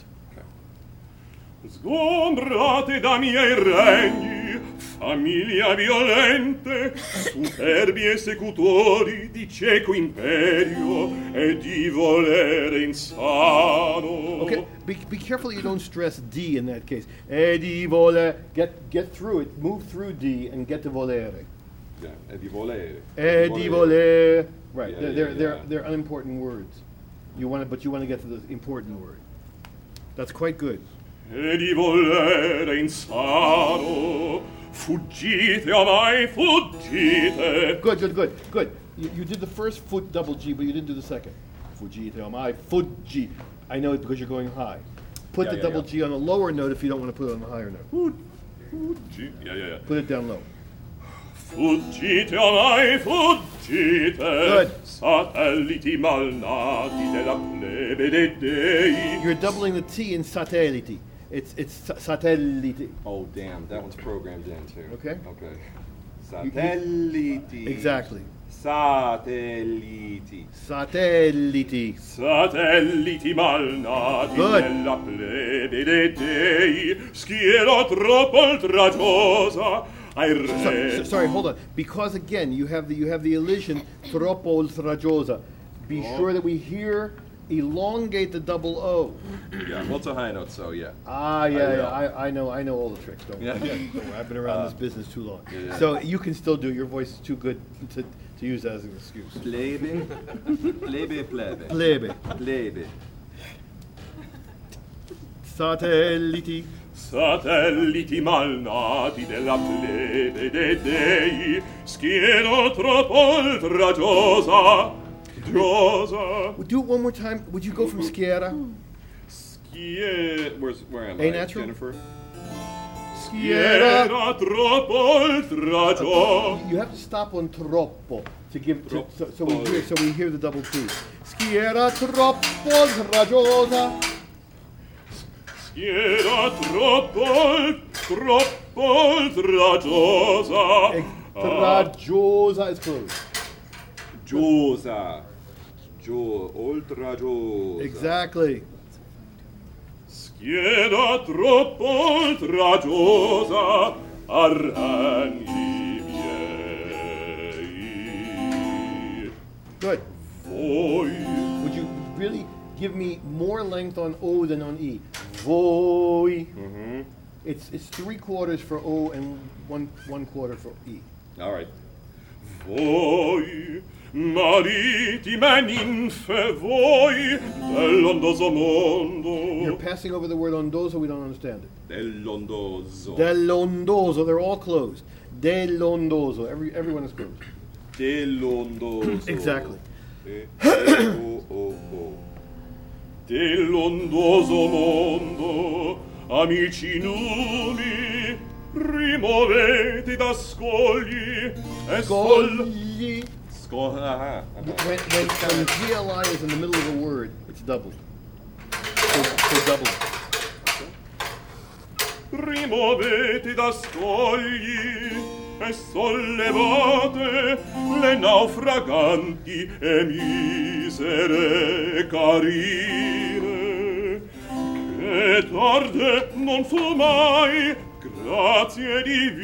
Sgombrate da miei regni, famiglia violente, superbi esecutori di cieco imperio e di volere insano. Okay. Be, be careful that you don't stress D in that case. E di volere. Get get through it. Move through D and get to volere. Yeah. E di volere. E di volere. Right. Yeah, they're yeah, they're, they're yeah. they're unimportant words. You want to, but you want to get to the important word. That's quite good. E di volere insano, fuggite ormai, fuggite. Good, good, good, good. You, you did the first foot double G, but you didn't do the second. Fuggite omai, fuggi. I know it because you're going high. Put Yeah, the yeah, double yeah. G on a lower note if you don't want to put it on the higher note. Fuggi, yeah, yeah, yeah. Put it down low. Fuggite ormai, fuggite. Good. Satelliti malnati della plebe dei dei. You're doubling the T in satelliti. It's it's sa- satelliti. Oh, damn. That one's programmed in, too. Okay. Okay. You- Satelliti. Exactly. Satelliti. Satelliti. Satelliti malnati Good. della plebe dei dei. Schiera troppo oltraggiosa ai re. So, so- sorry, hold on. Because again, you have the you have the elision troppo oltraggiosa. Be Oh. sure that we hear elongate the double O. Yeah, well, it's a high note, so yeah. Ah, yeah, I yeah. will. I, I know, I know all the tricks. Don't Yeah. worry. Don't worry. I've been around Uh, this business too long. yeah, yeah. So you can still do. Your voice is too good to, to use as an excuse. Plebe, plebe, plebe. Plebe. Plebe. Satelliti. Satelliti malnati della plebe dei dei, schiera troppo oltraggiosa, giosa. Do it one more time. Would you go from schiera? Yeah, where's where am A I? natural? Jennifer. Schiera troppo oltraggiosa. You have to stop on troppo to give to, so, so we hear so we hear the double T. Schiera troppo oltraggiosa. Schiera troppo, troppo oltraggiosa. Traggiosa is closed. Giosa. Jo, oltraggiosa. Exactly. Schiera troppo oltraggiosa, arrangi miei. Good. Voi. Would you really give me more length on O than on E? Voi. Mm-hmm. It's it's three quarters for O and one one quarter for E. All right. Voi, marittime ninfe, voi, dell'ondoso mondo. You're passing over the word ondoso, we don't understand it. Dell'ondoso. Dell'ondoso, they're all closed. Dell'ondoso, every everyone is closed. Dell'ondoso. Exactly. Eh, eh, oh, oh, oh. Dell'ondoso mondo, amici numi, rimovete da scogli e sol... Scogli. Sco- uh-huh, uh-huh. When, when, when G L I is in the middle of a word, it's doubled. So, so double it. Rimovete da scogli e sollevate le naufraganti e misere carine, che tarde non fu mai grazie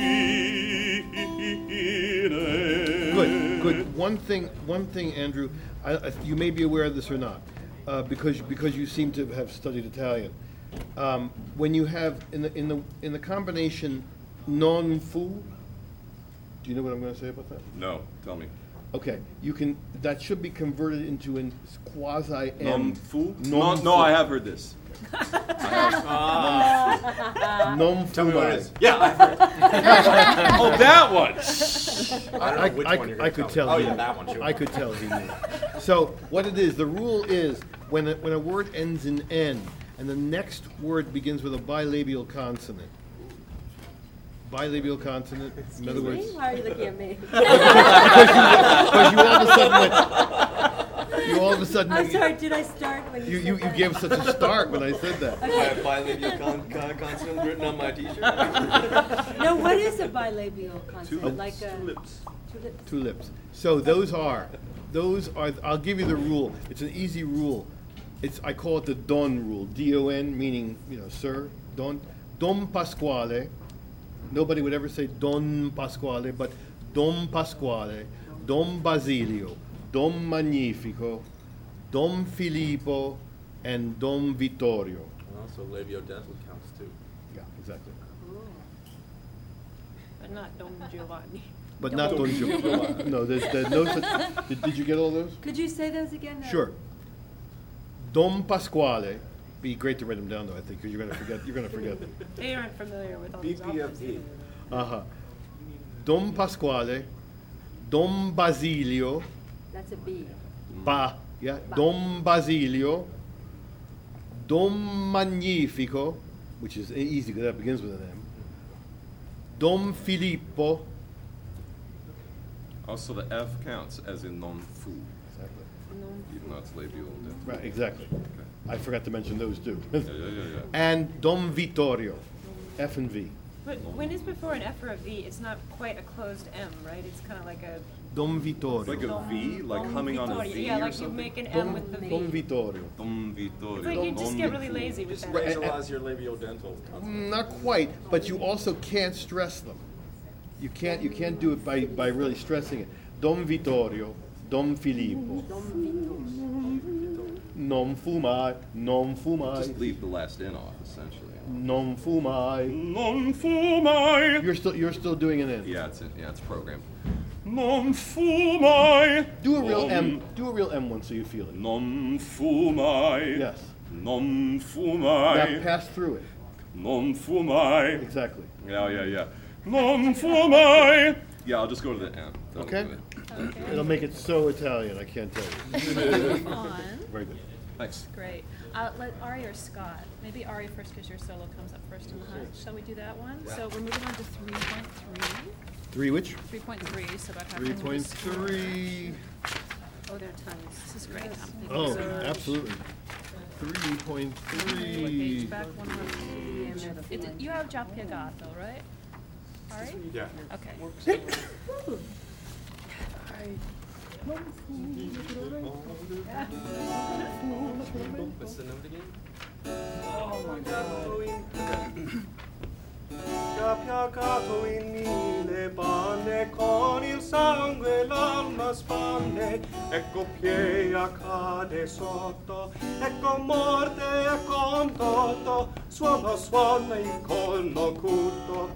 divine. Good, good. One thing, one thing, Andrew. I, I, you may be aware of this or not, uh, because because you seem to have studied Italian. Um, when you have in the in the in the combination non fu, do you know what I'm going to say about that? No, tell me. Okay, you can. That should be converted into an quasi M. Non fu? Non No, fu. no, I have heard this. Non fu. Tell me what it is. Yeah, I've heard. Oh, that one. I don't know which I, one you're I gonna could tell tell. me. he Oh, yeah, knew. that one, sure. I could tell he knew. So what it is, the rule is when a, when a word ends in N and the next word begins with a bilabial consonant. Bilabial consonant. In other words, Why are you looking at me? because you all of a sudden went. You all of a sudden. I'm sorry, did I start when you You, said you, you that? gave such a start when I said that. I have bilabial con- con- consonant written on my t-shirt. No, what is a bilabial consonant? lips. Like a Two lips. Two lips. Two lips. So those are, those are. I'll give you the rule. It's an easy rule. It's I call it the Don rule. D O N meaning you know sir. Don. Don Pasquale. Nobody would ever say Don Pasquale, but Don Pasquale, Don Basilio, Don Magnifico, Don Filippo, and Don Vittorio. And also labiodental counts too. Yeah, exactly. But not Don Giovanni. But not Don Giovanni. No, there's, there's no such. Did, did you get all those? Could you say those again? Sure. Don Pasquale. Be great to write them down though, I think, because you're gonna forget. You're gonna forget them. They aren't familiar with all B these P F operas E. either. Uh huh. Don Pasquale, Don Basilio, That's a B. Ba, yeah. Ba. Don Basilio, Don Magnifico, which is e- easy because that begins with an M. Don Filippo. Also, the F counts as in non fu, Exactly. even though it's labial. dental. Right. Exactly. I forgot to mention those too. Yeah, yeah, yeah, yeah. And Don Vittorio, F and V. But when it's before an F or a V, it's not quite a closed M, right? It's kind of like a. Don Vittorio. It's like a V, like Don humming on a Vittorio. V Yeah, or like you something? make an M Don, with the V. Don Vittorio. Don Vittorio. It's like you just Don get really fu. lazy with Just that. racialize your labiodental consonant. Mm, Not quite, but you also can't stress them. You can't. You can't do it by, by really stressing it. Don Vittorio, Don Filippo. non fumai, non fumai. Just leave the last N off, essentially. Non fumai. Non fumai. You're still you're still doing an N. Yeah, it's yeah, it's programmed. Non fumai. Do a real non, M. Do a real M one so you feel it. Non fumai. Yes. Non fumai. Now pass through it. Non fumai. Exactly. Yeah, yeah, yeah. Non fumai. Yeah, I'll just go to the N. That'll Okay. do it. Okay. It'll make it so Italian, I can't tell you. Move on. Very good. Thanks. Great. Uh, let Ari or Scott. Maybe Ari first because your solo comes up first in the hunt. Shall we do that one? So we're moving on to three point three. Three which? three point three, so about halfway Three through point the score. three. Oh, there are tons. This is great. Tom. Thank you Oh, so much. absolutely. Three point What three. page back? one hundred. It, you have Giapiegato, right? Ari? Yeah. Okay. What's the note again? Oh my God. Ti ha piagato in mille bande con il sangue l'alma spande, ecco Pieia cade sotto, ecco morte e condotto, suona suona il collo curto.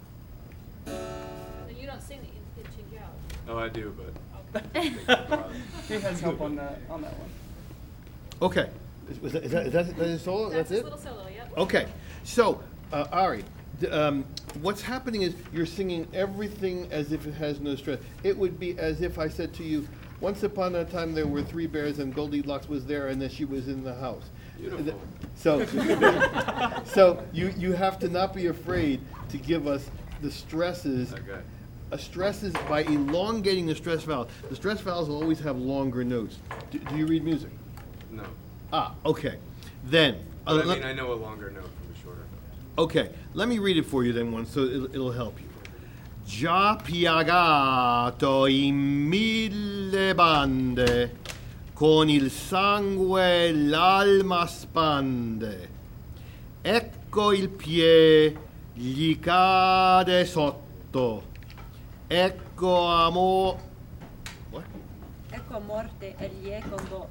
You don't sing it, it check out. Oh, I do, but. He has help on that on that one. Okay. Is, was that, is that, is that, that is solo? That's That's his it? little solo, yep. Okay. So, uh, Ari, d- um, what's happening is you're singing everything as if it has no stress. It would be as if I said to you, once upon a time there were three bears and Goldilocks was there and then she was in the house. Beautiful. So, so you, you have to not be afraid to give us the stresses. Okay. A stress is by elongating the stress vowel. The stress vowels will always have longer notes. Do, do you read music? No. Ah, okay. Then. But uh, I let- mean, I know a longer note from a shorter note. Okay, let me read it for you then once, so it'll, it'll help you. Già piagato in mille bande, con il sangue l'alma spande. Ecco il pie, gli cade sotto. Ecco amo... What? Ecco a morte e gli è condotto.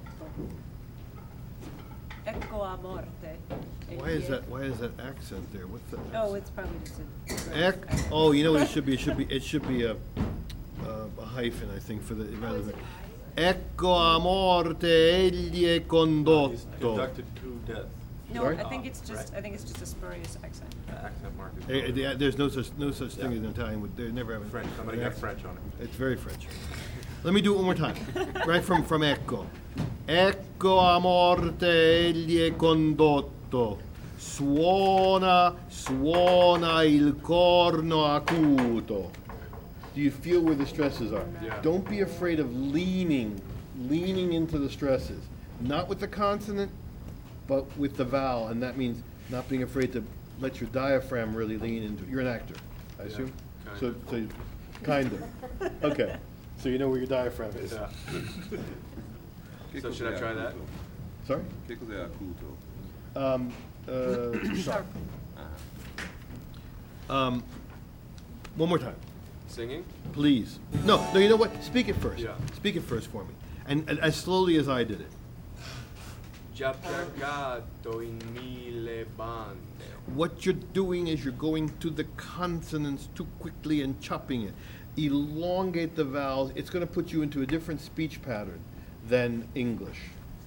Ecco a morte. e Why gli is è- that, why is that accent there? What's the... Oh, it's probably just a. Ec- oh, you know what it should be? It should be it should be a uh, a hyphen, I think, for the rather than. Ecco a morte egli è He's condotto. conducted to death. No, Sorry? I think it's just, Right. I think it's just a spurious accent. The accent mark is. Eh, eh, probably- yeah, there's no such no such thing Yeah. as an Italian. With, they never have a- French. Somebody an got accent. French on it. It's very French. Let me do it one more time. Right from from ecco. Ecco a morte egli è condotto. Suona, suona il corno acuto. Do you feel where the stresses are? Yeah. Don't be afraid of leaning, leaning into the stresses. Not with the consonant, but with the vowel, and that means not being afraid to let your diaphragm really lean into it. You're an actor, I Yeah, assume? kind So, of. so, you- kind of. Okay, so you know where your diaphragm is. Yeah. Che So should I cos'è try that? acuto? Sorry? Che cos'è acuto? Um, uh, sharp. Um, one more time, Singing? please. No, no, you know what? Speak it first. Yeah. Speak it first for me. And, and as slowly as I did it. Già piagato in mille bande. What you're doing is you're going to the consonants too quickly and chopping it. Elongate the vowels. It's going to put you into a different speech pattern than English.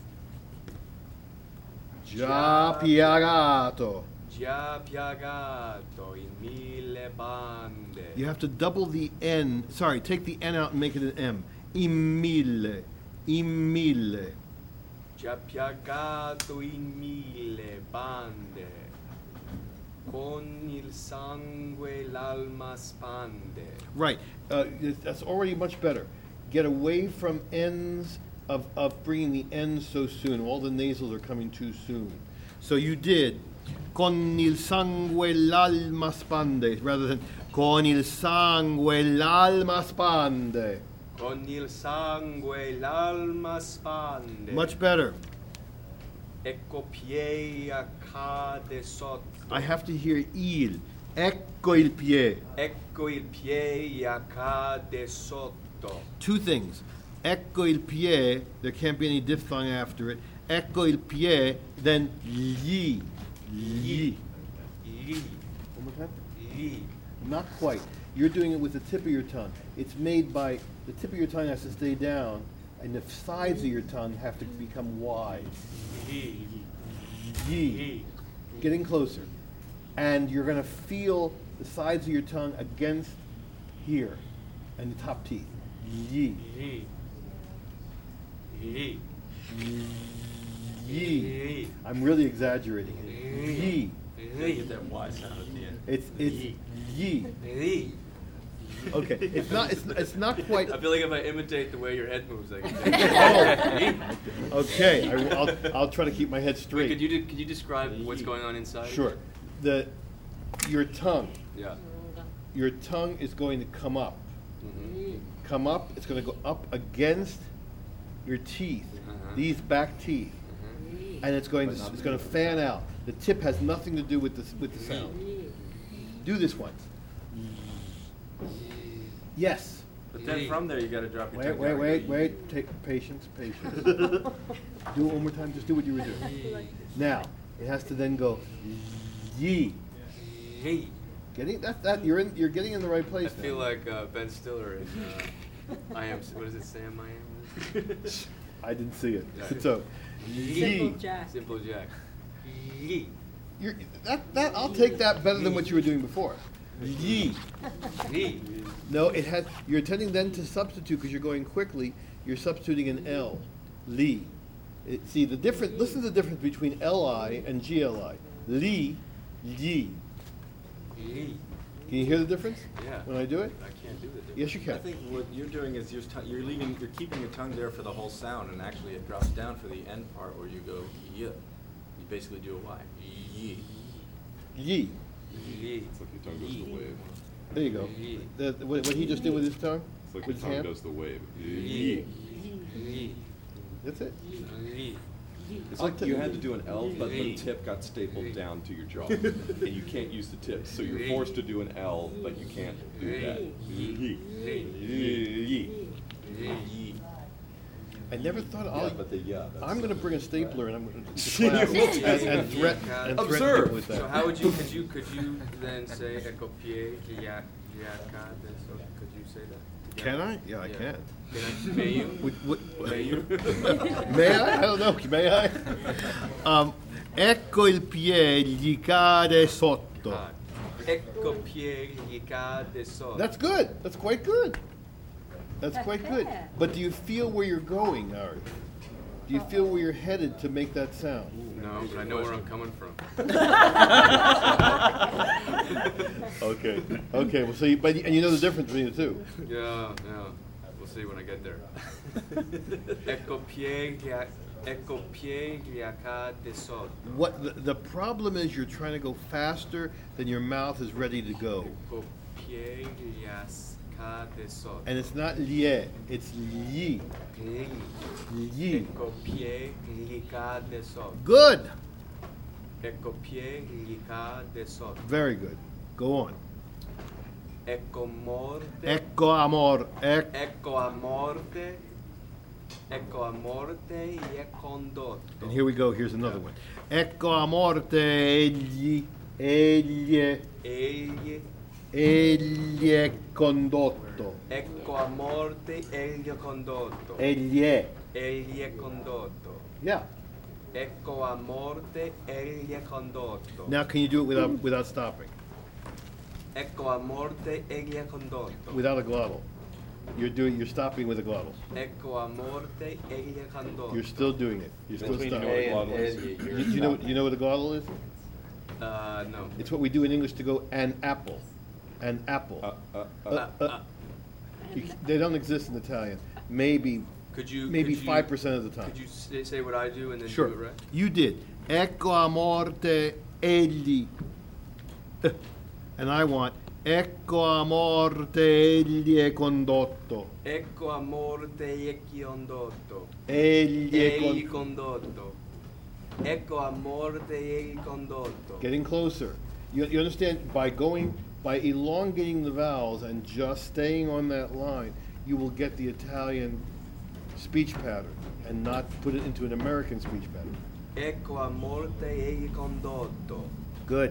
Già piagato. Già piagato in mille bande. You have to double the N. Sorry, take the N out and make it an M. In mille. In mille. Già piagato in mille bande. Con il sangue l'alma spande. Right. Uh, that's already much better. Get away from N's of, of bringing the N so soon. All the nasals are coming too soon. So you did con il sangue l'alma spande rather than con il sangue l'alma spande. Con il sangue l'alma spande. Much better. Ecco Pieia cade sotto. I have to hear il. Ecco il pie. Ecco il Pieia cade sotto. Two things. Ecco il pie, there can't be any diphthong after it, ecco il pie, then gli, gli. One more time. Gli. Not quite. You're doing it with the tip of your tongue. It's made by, the tip of your tongue has to stay down, and the sides of your tongue have to become wide. Ye. Getting closer. And you're going to feel the sides of your tongue against here, and the top teeth. Ye. Gli. Gli. Ye. I'm really exaggerating it. Ye. You get that Y sound at the end. It's it's ye. Gli. Okay, it's not it's it's not quite. I feel like if I imitate the way your head moves, I can. Oh. Okay, I, will I'll try to keep my head straight. Could you de- could you describe what's going on inside? Sure. The your tongue. Yeah. Your tongue is going to come up. Mm-hmm. Come up. It's going to go up against your teeth. Uh-huh. These back teeth. Mm-hmm. And it's going to it's going to fan out. The tip has nothing to do with this with the sound. Do this once. Yes. But then from there, you got to drop your Wait, tongue wait, down. wait, wait. Take patience, patience. Do it one more time. Just do what you were doing. Now it has to then go ye. Ye. Getting that that you're in you're getting in the right I place. feel now. like uh, Ben Stiller in uh, I Am. What does it say? Am I Am? I didn't see it. Yeah. So ye. Simple Jack. Simple Jack. Ye. You're, that that I'll take that better than what you were doing before. Ye. Ye. No, it had. You're intending then to substitute because you're going quickly. You're substituting an L, li. It, see the difference. Listen to the difference between L I and G L I. Li, yi. Ye. Can you hear the difference? Yeah. When I do it? I can't do that. Yes, you can. I think what you're doing is you're, t- you're leaving, you're keeping your tongue there for the whole sound, and actually it drops down for the end part where you go y. You basically do a Y. Ye. Yi. Ye. It's like your tongue does the wave. There you go. Yi. The, what, what he just did with his tongue, It's like with your his tongue hand. does the wave. Ye. Ye. That's it. Ye. It's I'll like t- you had to do an L, but the tip got stapled down to your jaw, and you can't use the tip, so you're forced to do an L, but you can't do that. Yee. Yee. Ye. I never thought Yeah, I'll. but the yeah. That's I'm going to bring a stapler and I'm going to class and, and threat and threaten Observe. people with that. So how would you, could you, could you then say ecopie, giac, giaca, so could you say that? Can I? Yeah, I Yeah. can. Can I, may you? What, what, May you? May I? I don't know. May I? Um, ecco il pie gli cade sotto. Ah, Ecopie, gicade, so. That's good. That's quite good. That's quite good. But do you feel where you're going, Ari? Do you feel where you're headed to make that sound? No, but I know where I'm coming from. Okay. Okay. Well, so you, but you, and you know the difference between the two. Yeah, yeah. We'll see when I get there. Ecopie, gia- ecopie, giacade, so. What the, the problem is, you're trying to go faster than your mouth is ready to go, Ecopie, giacade, so. and it's not lie, it's yi. Yi. Ecopie, gicade, so. Good. Ecopie, gicade, so. Very good. Go on. Ecomorte. Ecco amor. Ec- Ecco a morte, ecco a morte e condotto. and here we go. Here's another one. Ecco a morte egli, egli, Egli, egli è condotto. ecco a morte egli è condotto. Egli è. Egli è condotto. Yeah. Ecco a morte egli è condotto. Now, can you do it without without stopping? Ecco a morte egli è condotto. Without a glottal. You're doing. You're stopping with a glottal. Ecco a morte egli è condotto. You're still doing it. You're still Between stopping. A and S. You, you know. You know what a glottal is? Uh, no. It's what we do in English to go an apple, an apple. Uh, uh, uh. Uh, uh. You c- they don't exist in Italian. Maybe, Could you maybe could you- five percent of the time. Could you say, say what I do and then Sure. do it right? You did. Ecco a morte egli. And I want ecco a morte egli è condotto. Ecco a morte egli condotto. Egli è Egli con- condotto. Ecco a morte egli condotto. Getting closer. You, you understand? By going, by elongating the vowels and just staying on that line, you will get the Italian speech pattern and not put it into an American speech pattern. Ecco a morte egli condotto. Good.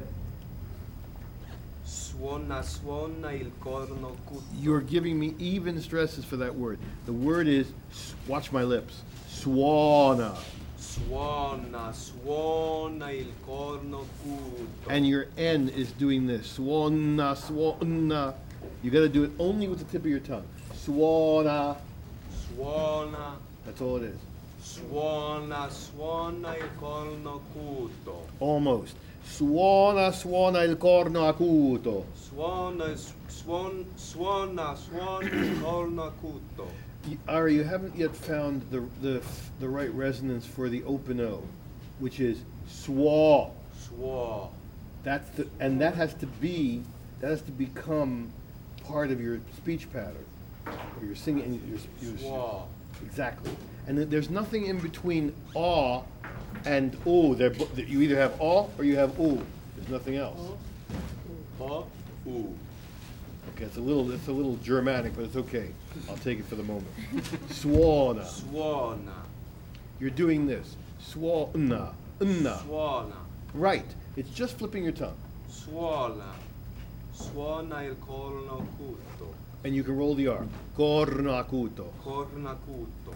Suona, suona il corno acuto. You're giving me even stresses for that word. The word is, s- watch my lips, suona. Suona, suona il corno acuto. And your N is doing this. Suona, suona. You got to do it only with the tip of your tongue. Suona. Suona, That's all it is. suona, suona il corno acuto. Almost. Suona, suona il corno acuto. Suona, suon, suona, suona il corno acuto. You- Ari, you haven't yet found the, the, the right resonance for the open O, which is swa. Suo. That's the, and that has to be, that has to become part of your speech pattern, or your singing. Your, your, Suo. Exactly. And then there's nothing in between ah and oo. They're, bo- that you either have ah or you have oo. There's nothing else. Ho, u. Okay, it's a little, it's a little Germanic, but it's okay. I'll take it for the moment. Suona. Suona. You're doing this. Suona. Unna. Suona. Right. It's just flipping your tongue. Suona. Suona il corno acuto. And you can roll the R. Corno acuto. Corno acuto.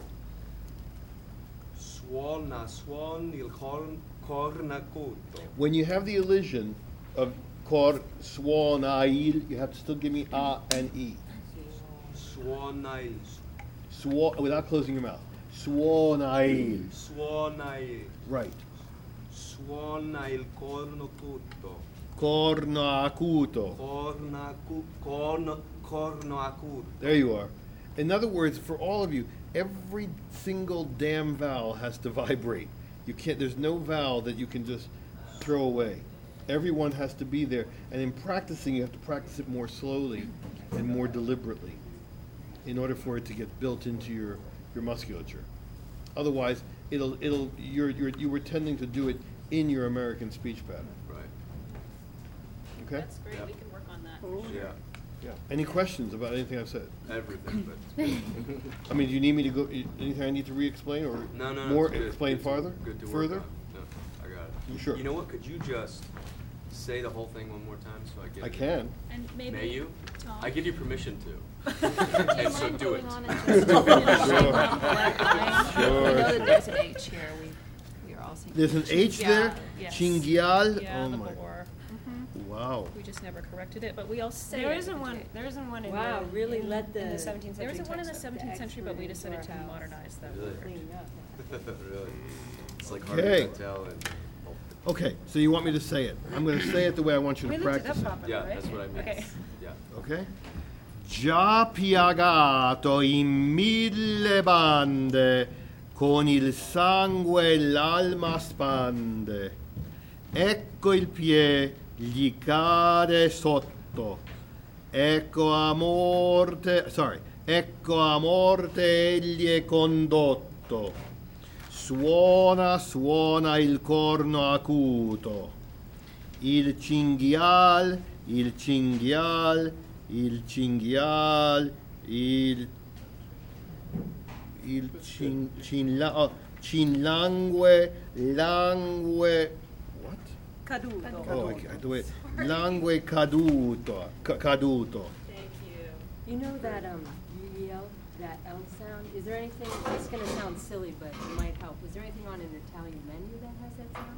Suona, suona il corn, corno acuto. When you have the elision of cor, suona il, you have to still give me a and e. Suona il. Swa, without closing your mouth. Suona il. Suona il. Right. Suona il corno acuto. Corno acuto. Corno acu, corno, corno acuto. There you are. In other words, for all of you, every single damn vowel has to vibrate. You can't, there's no vowel that you can just throw away. Everyone has to be there. And in practicing, you have to practice it more slowly and more deliberately in order for it to get built into your, your musculature. Otherwise, it'll, it'll, you're, you're, you were tending to do it in your American speech pattern. Right. Okay? That's great, we can work on that. Yeah. Yeah. Any questions about anything I've said? Everything, but it's good. I mean, do you need me to go, anything I need to re-explain or No, no, no. more it's good. explain Good to- farther? Good to work Further? on. No, I got it. You sure? You know what? Could you just say the whole thing one more time so I get I it? can. And maybe, May you? Tom? I give you permission to. Do you And so mind do it. going on and just finishing up the left line? Sure. I know that there's an H here, we, we are all saying. There's an H there? Yes. Chingyal? Yeah, Oh the my. bore. Wow. We just never corrected it, but we all say There it. isn't one, there isn't one in the. Wow, really in- let In the the- seventeenth There century isn't one in the text. seventeenth century, but we expert decided into to our house. modernize that Really? word. Cleaning up. Really? It's like Okay. hard to tell and. Okay, so you want me to say it. I'm going to say it the way I want you We to looked it practice up it. properly, Yeah, right? that's what I mean. Okay. Yeah. Okay? Già piagato in mille bande, con il sangue l'alma spande. Ecco il pie gli cade sotto. Ecco a morte, sorry, ecco a morte egli è condotto. Suona, suona il corno acuto. Il cinghial, il cinghial, il cinghial, il il cin, cinla, oh, cinlangue, langue, what? Caduto. Oh, I, I do it. Langue caduto, ca- caduto. Thank you. You know that um L, that L sound? Is there anything, it's gonna sound silly, but it might help. Is there anything on an Italian menu that has that sound?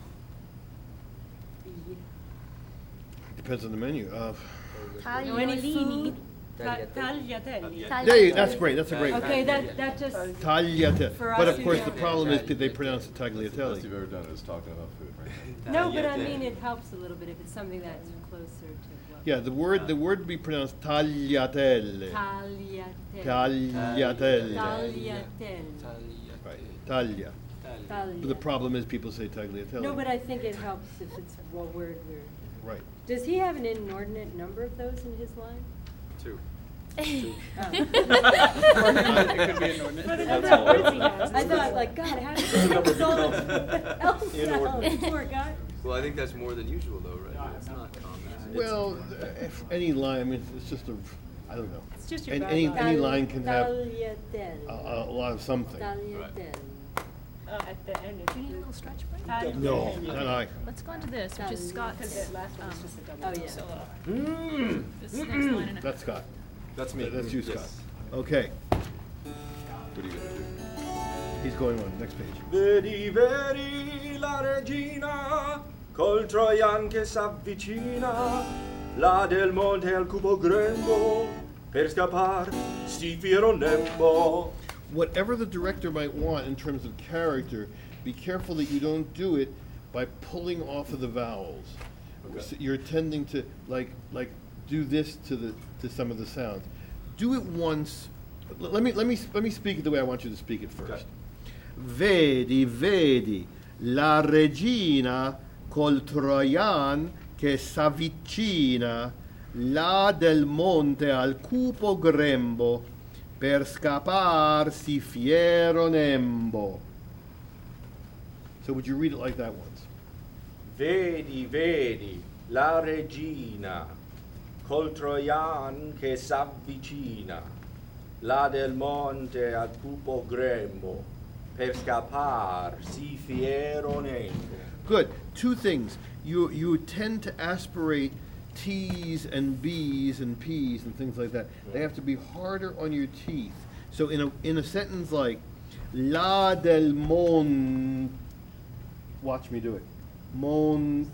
E. Depends on the menu. Uh, No, any food? Ta- Tagliatelli. there you, that's great. That's a great. Okay, that, that just, Tagliatelle. For But us of course, who the don't- problem is that they pronounce it Best tagliatelle. you've ever done is talking about food, right? no, but I mean, it helps a little bit if it's something that's closer to what. Yeah, the word the word to be pronounced tagliatelle. Tagliatelle. Tagliatelle. Tagliatelle. Right. Taglia. Taglia. But the problem is people say tagliatelle. No, but I think it helps if it's one word we're. Right. Does he have an inordinate number of those in his line? Two. Oh. It could be inordinate. But the That's number of all. words he has. I thought, like, God, how did he Number with all twelve. the else Inordinate. Poor guy. Well, I think that's more than usual, though, right? It's not common. is it? Well, if any line, I mean, it's just a. I I don't know. It's just your And any, guideline. any line can have Tagliatelle. a, a lot of something. Tagliatelle. Oh, at the end. Do you need a little stretch break? Tagliatelle. No, not I. Let's go into this, which is Scott's Because the last one was just a double. Oh, yeah. solo. Mm. This next line and a That's Scott. That's me. That's you, Yes. Scott. Okay, What are you gonna do? he's going on, next page. Vedi, vedi la regina, col Troian che s'avvicina, là del monte al cupo grembo, per scappar sti fiero nembo. Whatever the director might want in terms of character, be careful that you don't do it by pulling off of the vowels. Okay. So you're tending to like like do this to the to some of the sounds. Do it once. L- Let me let me let me speak it the way I want you to speak it first. Okay. Vedi, vedi la regina col Troian che s'avvicina là del monte al cupo grembo per scapparsi fiero nembo. So would you read it like that once? Vedi, vedi la regina, col Troian che s'avvicina, là del monte al cupo grembo, per scappar si fiero nembo. Good. Two things. You you tend to aspirate T's and B's and P's and things like that. They have to be harder on your teeth. So in a in a sentence like La del Monte, watch me do it. Monte.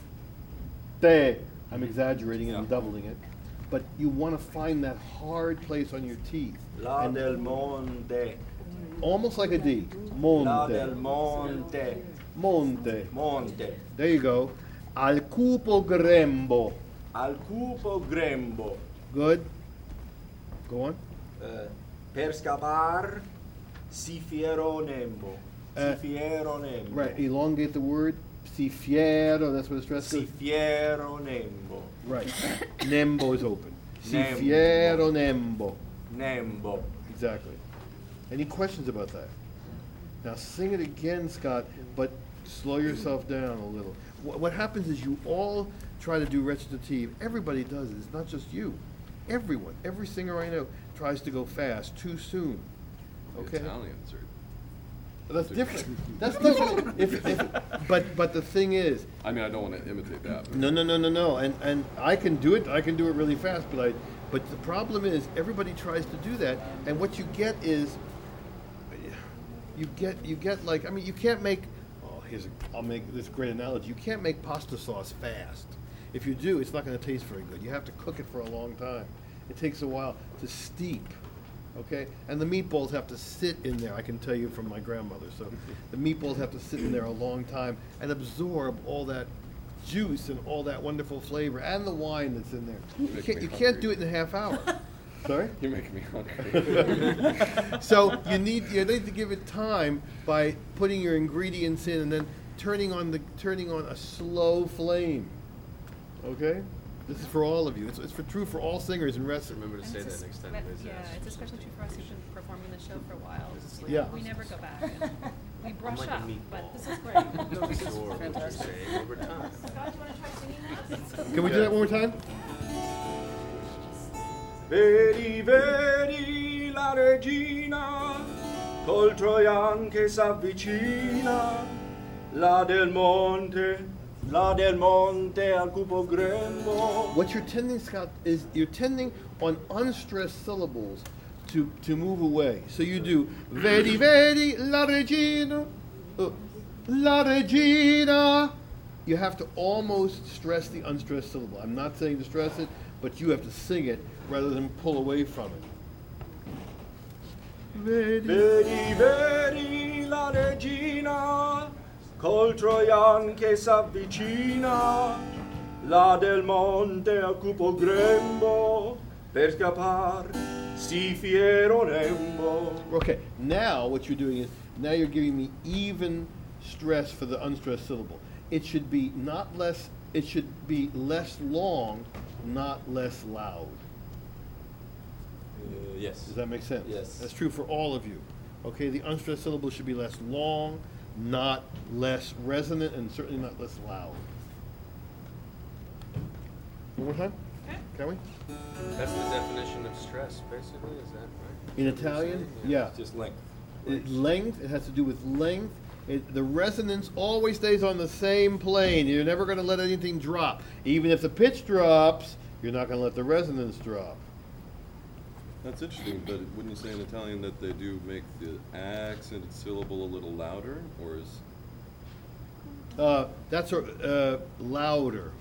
I'm exaggerating it, I'm doubling it. But you want to find that hard place on your teeth. La And del monte, almost like a D. la del Monte. monte, Monte. monte, There you go. Al cupo grembo. al cupo grembo, Good. Go on. eh, per scappar si fiero nembo, si Uh, fiero nembo, Right. Elongate the word. Si fiero. That's what the stress si is. fiero nembo, Right. Nembo is open. Si Nembo. fiero nembo. nembo. Exactly. Any questions about that? Now sing it again, Scott, but slow yourself down a little. What, what happens is you all try to do recitative. Everybody does it. It's not just you. Everyone, every singer I know tries to go fast too soon. The Okay. Italians are. That's different. That's different. If, if, but but the thing is, I mean, I don't want to imitate that. but- no, no, no, no, no. And and I can do it. I can do it really fast. But I. But the problem is, everybody tries to do that, and what you get is, you get you get like I mean, you can't make. Oh, here's a. I'll make this great analogy. You can't make pasta sauce fast. If you do, it's not going to taste very good. You have to cook it for a long time. It takes a while to steep. Okay, and the meatballs have to sit in there. I can tell you from my grandmother. So the meatballs have to sit in there a long time and absorb all that juice and all that wonderful flavor and the wine that's in there. You Making can't, me you can't hungry. do it in a half hour. Sorry. You're making me hungry. So you need you need to give it time by putting your ingredients in and then turning on the turning on a slow flame. Okay, this is for all of you. It's, it's for true for all singers and wrestlers. Remember to And say it's that es- next time. but- you guys Yeah, ask. it's especially true for us who've been performing the show for a while. Yeah. We never go back. and We brush like a up, meatball. but this is great. No, this is fantastic. Over time. Scott, do you want to try singing that? Can we do that one more time? Vedi, vedi la regina, col Troian che s'avvicina, là del monte, là del monte al cupo grembo. What you're tending, Scott, is you're tending on unstressed syllables to, to move away. So you do vedi, vedi, la regina, uh, la regina. You have to almost stress the unstressed syllable. I'm not saying to stress it, but you have to sing it rather than pull away from it. Vedi. Vedi, vedi la regina, col Troian che s'avvicina, là del monte al cupo grembo, per scappar si fiero nembo. Okay, now what you're doing is, now you're giving me even stress for the unstressed syllable. It should be not less, it should be less long, not less loud. Uh, yes. Does that make sense? Yes. That's true for all of you. Okay, the unstressed syllable should be less long, not less resonant, and certainly not less loud. One more time? Okay. Can we? That's the definition of stress, basically, is that right? In Italian, yeah. Just length. It, length, it has to do with length. It, the resonance always stays on the same plane. You're never going to let anything drop. Even if the pitch drops, you're not going to let the resonance drop. That's interesting, but wouldn't you say in Italian that they do make the accented syllable a little louder, or is... Uh, that's sort of, uh, louder.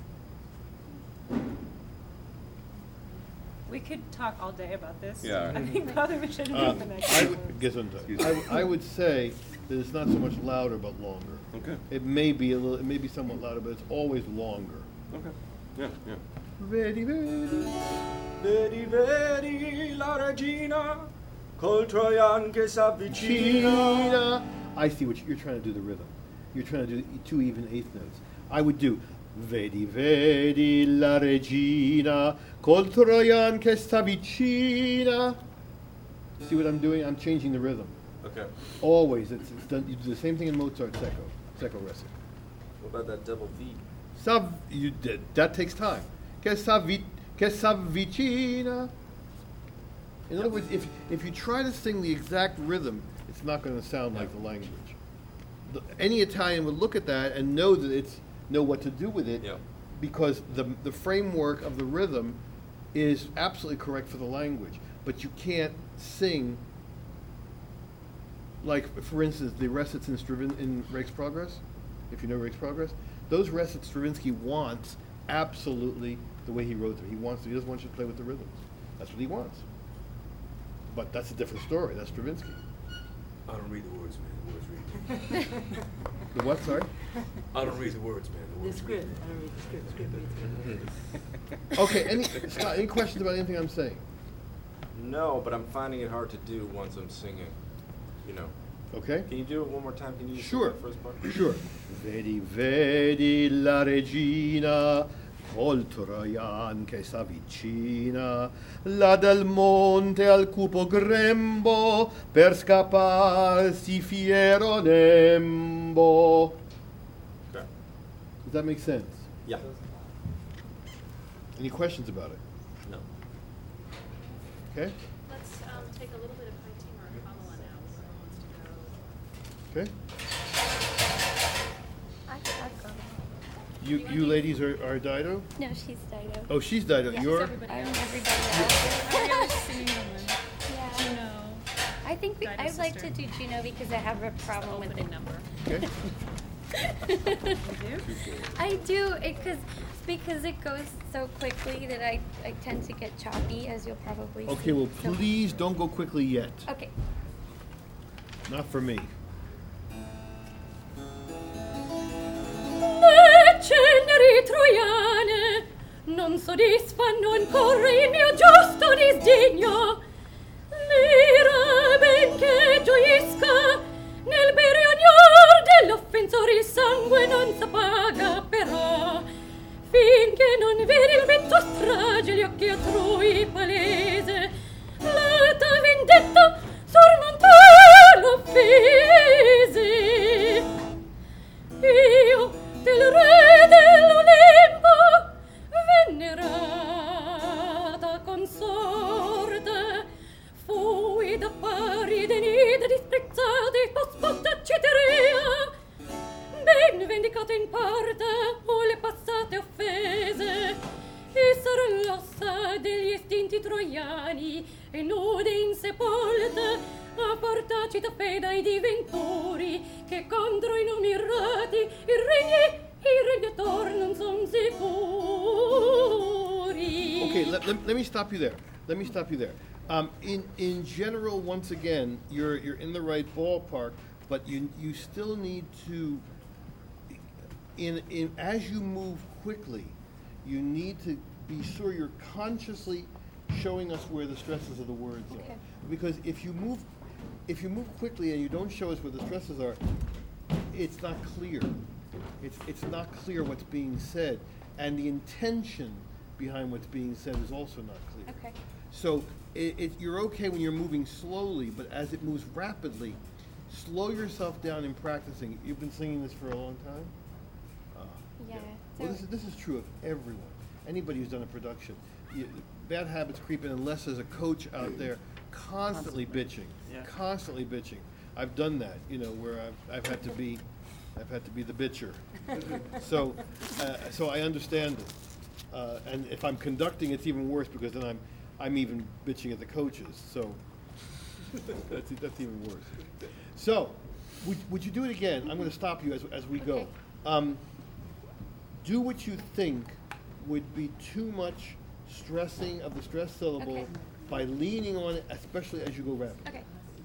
We could talk all day about this. Yeah. I think probably we should Uh, move the next I one. would, guess what I'm Excuse talking- me. I, w- I would say that it's not so much louder, but longer. Okay. It may be a little, it may be somewhat louder, but it's always longer. Okay. Yeah, yeah. Vedi, vedi. Vedi, vedi la regina, col Troian che s'avvicina. China. I see what you- you're trying to do the rhythm. You're trying to do two even eighth notes. I would do Vedi, vedi la regina, col Troian che sta vicina. See what I'm doing? I'm changing the rhythm. Okay. Always. It's, it's done. You do the same thing in Mozart's echo, secco recit. What about that double V? Sav, you did. That takes time. Che s'avvi- che s'avvicina. In other words, if if you try to sing the exact rhythm, it's not going to sound like the language. The, any Italian would look at that and know that it's know what to do with it, Yeah. because the the framework of the rhythm is absolutely correct for the language. But you can't sing. Like, for instance, the recits in Stravin- in Rake's Progress, if you know Rake's Progress, those recits Stravinsky wants absolutely the way he wrote them. He wants. He doesn't want you to play with the rhythms. That's what he wants. But that's a different story. That's Stravinsky. I don't read the words, man. The words read me. The what? Sorry. I don't read the words, man. The The words script, read I don't read the script, the script reads me. Okay. Any Scott, any questions about anything I'm saying? No, but I'm finding it hard to do once I'm singing. You know. Okay. Can you do it one more time? Can you just Sure. sing that first part? Sure. Vedi, vedi la regina, col Troian che s'avvicina, là dal monte al cupo grembo, per scapparsi fiero nembo. Okay. Does that make sense? Yeah. Any questions about it? No. Okay? Let's um, take a little bit of high Timur and Kamala now. Whoever wants to go. Okay. I, I've got You you ladies are, are Dido? No, she's Dido. Oh, she's Dido. Yes, You're? Everybody I'm else. everybody else. Every other singing woman. Yeah. Juno. I think we, Dido's I'd like sister. to do Juno because I have a problem with Opening it. number. Okay. You do? I do it because because it goes so quickly that I, I tend to get choppy, as you'll probably see. Okay, well, So- please don't go quickly yet. Okay. Not for me. Le ceneri troiane non soddisfanno ancora il mio giusto disdegno. L'ira benché gioisca nel bere ognor dell'offensore il sangue non s'appaga però finché non vedi il mento strage gli occhi altrui palese la tua vendetta sormonta l'offese. Io del re dell'Olimpo venerata consorte fui da pari denida disprezzata e posposta citerea ben vendicata in parte o le passate offese e sarà l'ossa degli estinti troiani e nude insepolte a partacita fede ai diventori che contro i nomi errati i regni i regnator non son sicuri. Okay, let, let, let me stop you there. Let me stop you there. Um, in in general, once again, you're you're in the right ballpark, but you you still need to. In in as you move quickly, you need to be sure you're consciously showing us where the stresses of the words Okay. are. Because if you move if you move quickly and you don't show us where the stresses are, it's not clear. It's it's not clear what's being said, and the intention behind what's being said is also not clear. Okay. So it, it, you're okay when you're moving slowly, but as it moves rapidly, slow yourself down in practicing. You've been singing this for a long time? Uh, Yeah. Well, So- this is, this is true of everyone, anybody who's done a production. you, bad habits creep in unless there's a coach out there constantly bitching, Yeah. constantly bitching. I've done that, you know, where I've, I've had to be, I've had to be the bitcher. So, uh, so I understand it. Uh, and if I'm conducting, it's even worse because then I'm, I'm even bitching at the coaches. So that's that's even worse. So, would would you do it again? I'm going to stop you as as we go. Okay. Um, do what you think would be too much stressing of the stress syllable Okay. by leaning on it, especially as you go rapid. Okay.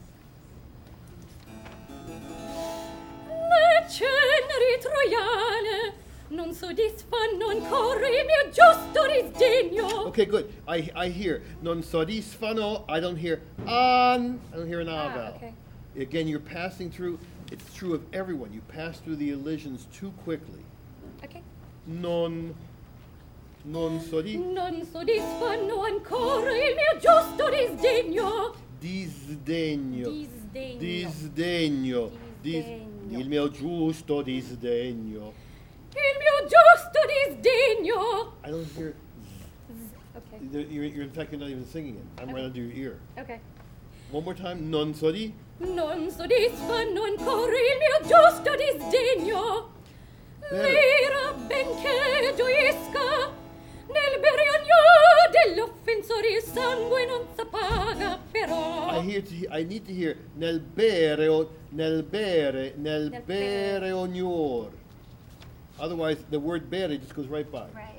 Le ceneri troiane non soddisfanno ancora il mio giusto risdegno. Okay, good. I I hear non soddisfano. I don't hear an. I don't hear an a Ah, vowel. okay. Again, you're passing through. It's true of everyone. You pass through the elisions too quickly. Okay. Non. Non sodi. Non soddisfanno ancora il mio giusto risdegno. Disdegno. Disdegno. Disdegno. Dis- Disdegno. il mio giusto disdegno. Il mio giusto disdegno. I don't hear. Okay. You're, you're, you're in fact you're not even singing it. I'm right Okay. under your ear. Okay. One more time. Non sodi. Non soddisfanno ancora il mio giusto disdegno. Bene. L'ira benché gioisca, nel beriagno dell'offensore il sangue non s'appaga, però. I hear. To, I need to hear nel bere o nel bere nel, Nel bere bere. ognor. Otherwise, the word bere just goes right by. Right.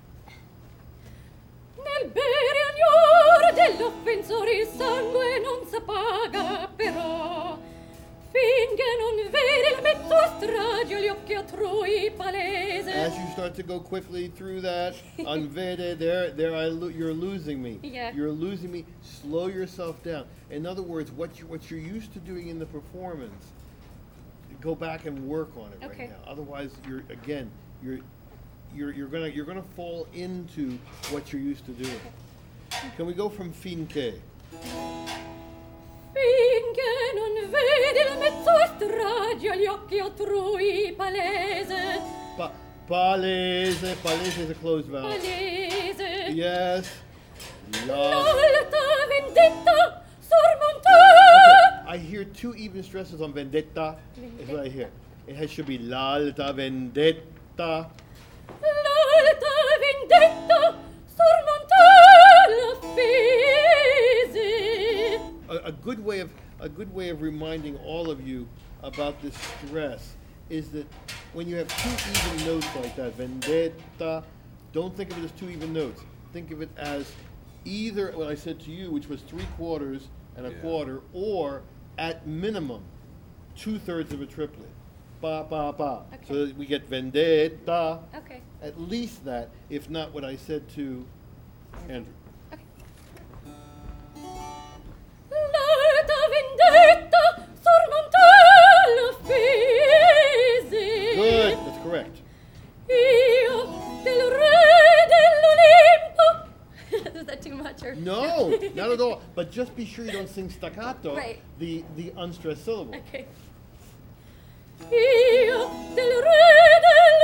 Nel beriagno dell'offensore il sangue non s'appaga, però. Finché non vede il mezzo a strage gli occhi altrui palese. As you start to go quickly through that, unvede, there, there, I lo- you're losing me. Yeah. You're losing me. Slow yourself down. In other words, what you what you're used to doing in the performance, go back and work on it Okay. right now. Otherwise, you're again, you're you're you're gonna you're gonna fall into what you're used to doing. Can we go from finché? Finché non vede il mezzo a strage agli occhi altrui palese. Pa- palese, palese is a closed vowel. Palese. Yes. La. L'alta vendetta sormonta. I hear two even stresses on vendetta. Is what I hear. It has, should be l'alta vendetta. L'alta vendetta sormonta l'offese. A, a good way of a good way of reminding all of you about this stress is that when you have two even notes like that, vendetta, don't think of it as two even notes. Think of it as either what I said to you, which was three quarters and a Yeah. quarter, or at minimum two thirds of a triplet. Ba ba ba. Okay. So that we get vendetta. Okay. At least that, if not what I said to Andrew. L'alta vendetta sormonta l'offese. Good. That's correct. Io del re dell'Olimpo. Is that too much? Or? No, not at all. But just be sure you don't sing staccato, Right. the, the unstressed syllable. Okay. Io del re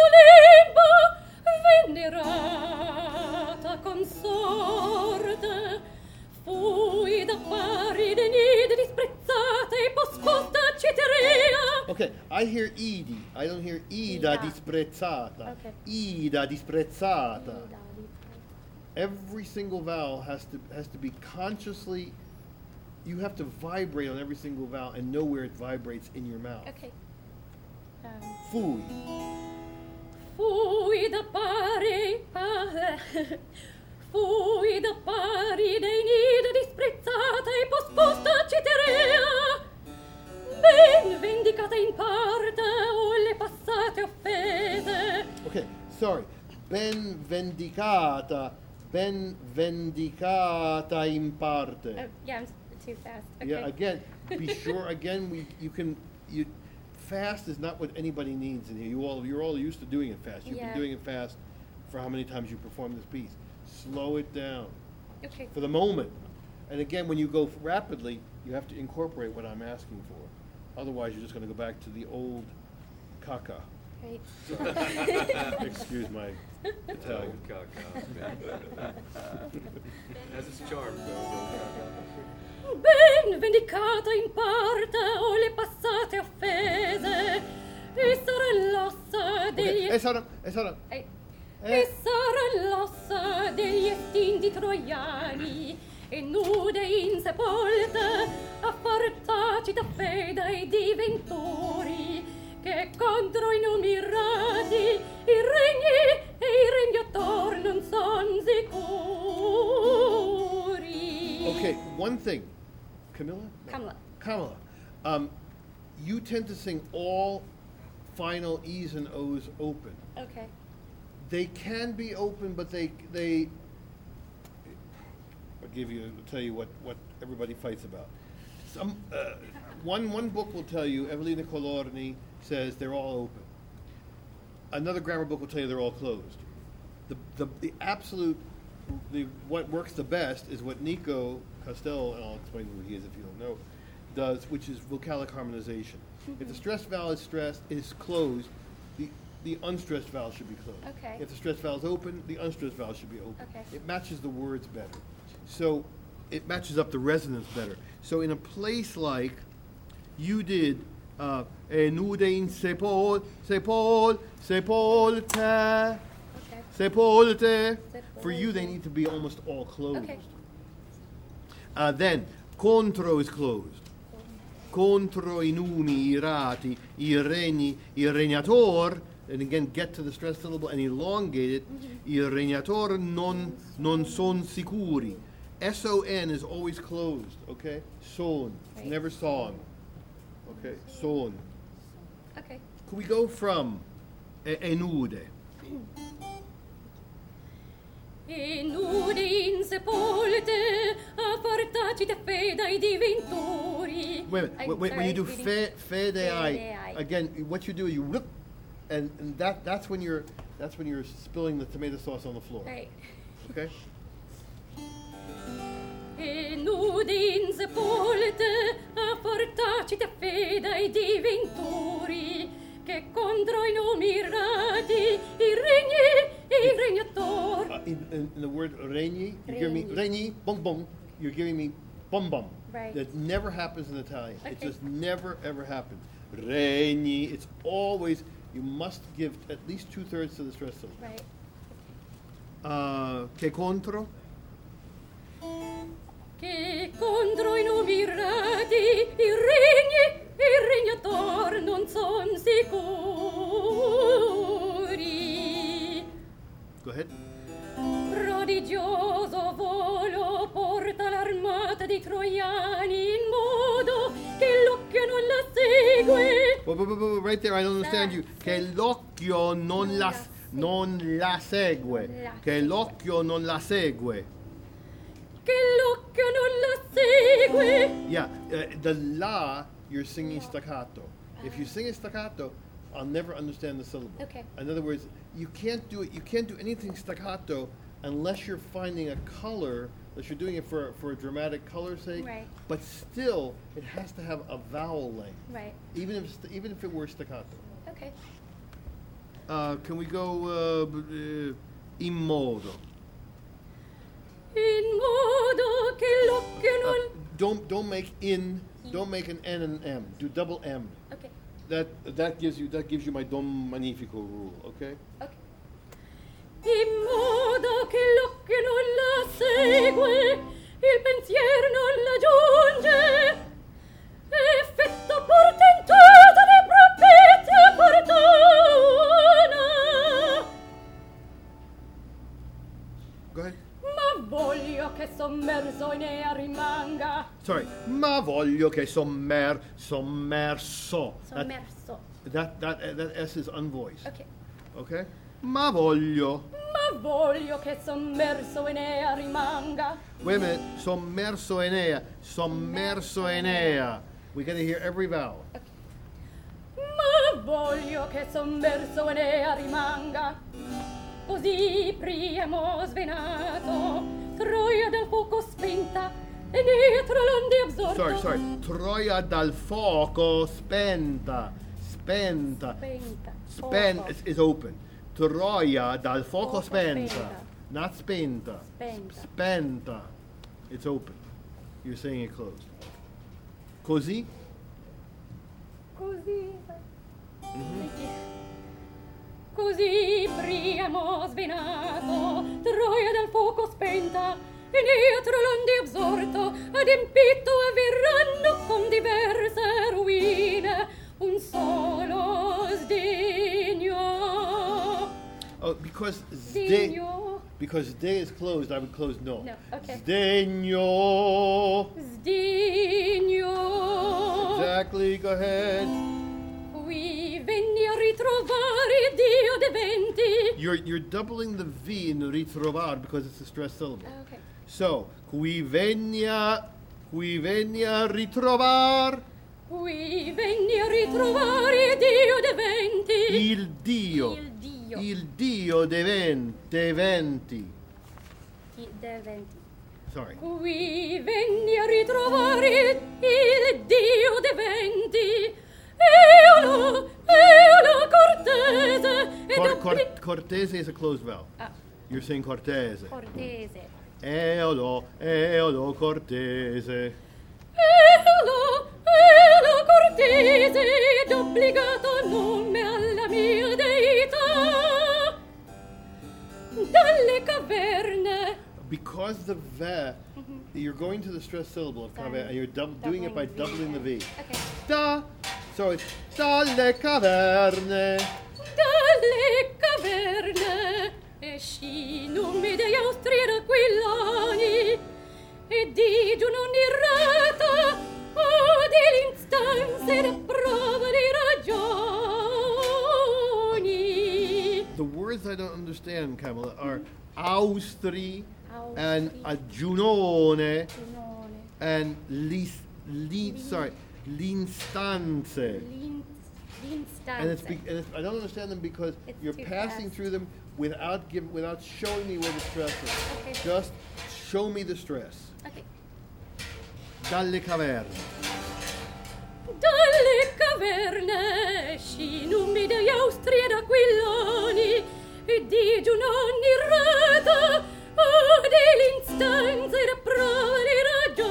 dell'Olimpo venerata consorte fui da pari de nidi disprezzata e posposta citerea. Okay, I hear idi. I don't hear ida Ida. disprezzata. Okay. Ida disprezzata. Every single vowel has to has to be consciously. You have to vibrate on every single vowel and know where it vibrates in your mouth. Okay. Um, Fui. Fui da pari pa- Fui da pari dei nidi disprezzata e posposta citerea. Ben vendicata in parte o le passate offese. Okay, sorry. Ben vendicata. Ben vendicata in parte. oh, yeah, I'm s- too fast. Okay. Yeah, again, be sure again we you can you fast is not what anybody needs in here. You all you're all used to doing it fast. You've Yeah. been doing it fast for how many times you perform this piece. Slow it down Okay. for the moment. And again, when you go f- rapidly, you have to incorporate what I'm asking for. Otherwise, you're just going to go back to the old caca. Right. Excuse my Italian. Go, Gaga, man. Has its charm, go, go, Gaga. Ben vendicata in parte o le passate offese, e sarà l'ossa degli... Hey, Sodom, hey, Sodom. Eh, Eh. E sarà l'ossa degli estinti troiani, e nude insepolte, a far tacita fede ai diventori, che contro i numirati i regni e i regnator non son sicuri. Okay, one thing. Camilla? Kamala. Kamala. Um, you tend to sing all final E's and O's open. Okay. They can be open, but they they. I'll give you. I'll tell you what, what everybody fights about. Some uh, one one book will tell you Evelina Colorni says they're all open. Another grammar book will tell you they're all closed. The the, the absolute the what works the best is what Nico Costello, and I'll explain who he is if you don't know, does, which is vocalic harmonization. If the stressed vowel is stressed is closed, the the unstressed vowel should be closed. Okay. If the stressed vowel is open, the unstressed vowel should be open. Okay. It matches the words better. So it matches up the resonance better. So in a place like you did uh Enudein sepol sepol sepolte Okay. sepolte, for you they need to be almost all closed. Okay. Uh, then contro is closed. Contro i numi, i rati, i regni, il regnator, and again get to the stress syllable and elongate it. Il regnator non non son sicuri. S O N is always closed, okay? Son, Right. never son. Okay, son. Okay. Could we go from e- enude? E nude insepolte, a far tacita fede ai diventori. Wait a minute. I'm Wait, wait, when you do sorry, fe, fede ai, Fede-ai. again, what you do, you rip, and, and that that's when you're that's when you're spilling the tomato sauce on the floor. Right. Okay. E nude insepolte, a far tacita fede ai diventori, che contro i numirati i regni e i regnator. Uh, in, in, in the word regni, you're giving me regni, bong bong. You're giving me bum bum. Right. That never happens in Italian. It Okay. just never ever happens. Regni. It's always you must give at least two thirds to the stress syllable. Right. Uh, che contro? Che contro i numirati i regni e il regnator non son sicuri. Go ahead. Prodigioso volo porta l'armata dei troiani in modo che l'occhio non la segue. Whoa, whoa, whoa, whoa, right there, I don't understand you. Che l'occhio non la, non la segue. Che l'occhio non la segue. Che l'occhio non la segue. Yeah, uh, the la, you're singing staccato. If you sing it staccato, I'll never understand the syllable. Okay. In other words, you can't do it. You can't do anything staccato unless you're finding a color, unless you're doing it for for a dramatic color sake. Right. But still, it has to have a vowel length, Right. even if st- even if it were staccato. Okay. Uh, can we go uh, b- uh, in modo? In modo che l'occhio Uh, non... don't don't make in. Don't make an N and an M. Do double M. Okay. That that gives you that gives you my Dom Magnifico rule, okay? Okay. In modo che l'occhio non la segue, il pensiero non la giunge. Effetto portentoso di propizia fortuna. Go ahead. Ma voglio che sommerso in ea rimanga. Sorry. Ma voglio che sommer sommerso. That- Sommerso. That that uh, that S is unvoiced. Okay. Okay? Ma voglio. Ma voglio che sommerso in ea rimanga. Wait a minute. Sommerso Enea. Sommerso Enea. We gotta hear every vowel. Ma voglio che sommerso in ea rimanga. Così primo svenato, Troia dal fuoco spenta, e dietro l'onde absorto. Sorry, sorry. Troia dal fuoco spenta. spenta. Spenta. Spen Fuoco. is, is open. Troia dal fuoco Fuoco spenta. spenta. Not spenta. Spenta. Spenta. It's open. You're saying it closed. Così? Così. Mhm. Così Priamo svenato, Troia dal fuoco spenta, e dietro l'onde absorto, adempito avverranno con diverse ruine, un solo sdegno. Oh, because de, Sdegno. because de is closed, I would close no. No, okay. Sdegno. Sdegno. Exactly, go ahead. Qui venni a ritrovare Dio de venti. You're you're doubling the V in ritrovar because it's a stressed syllable. Okay. So, qui venia, qui venia ritrovar Qui venni a ritrovare Dio de venti. il Dio. Il Dio. Il Dio de ven- de venti. I- De venti. Sorry. Qui venni a ritrovare il Dio de venti. Eolo, Eolo cortese. ed Cor- appli- cor- cortese is a closed vowel. Ah. You're saying cortese. Cortese. Eolo, eolo cortese. Eolo, Eolo cortese ed obbligato nome alla mia deità. Dalle caverne. Because the ve, you're going to the stressed syllable of cave, and you're dub- doing it by doubling the V. Okay. Da, so it's dalle caverne. Dalle caverne esci nome degli Austri ed Aquilani e di giù non irrata o dell'instanza ed approva le ragioni. The words I don't understand, Kamala, are austri, Austri. and aggiunone Giunone. and lis, li, sorry, l'instanze. L'in- And it's, L'instanze. be, and it's I don't understand them because It's you're too passing fast. through them without give, without showing me where the stress is. Okay. Just show me the stress. Okay. Dalle caverne. Dalle caverne esci nome degli Austri ed Aquilani e di giù non irrata o dell'instanza ed approva le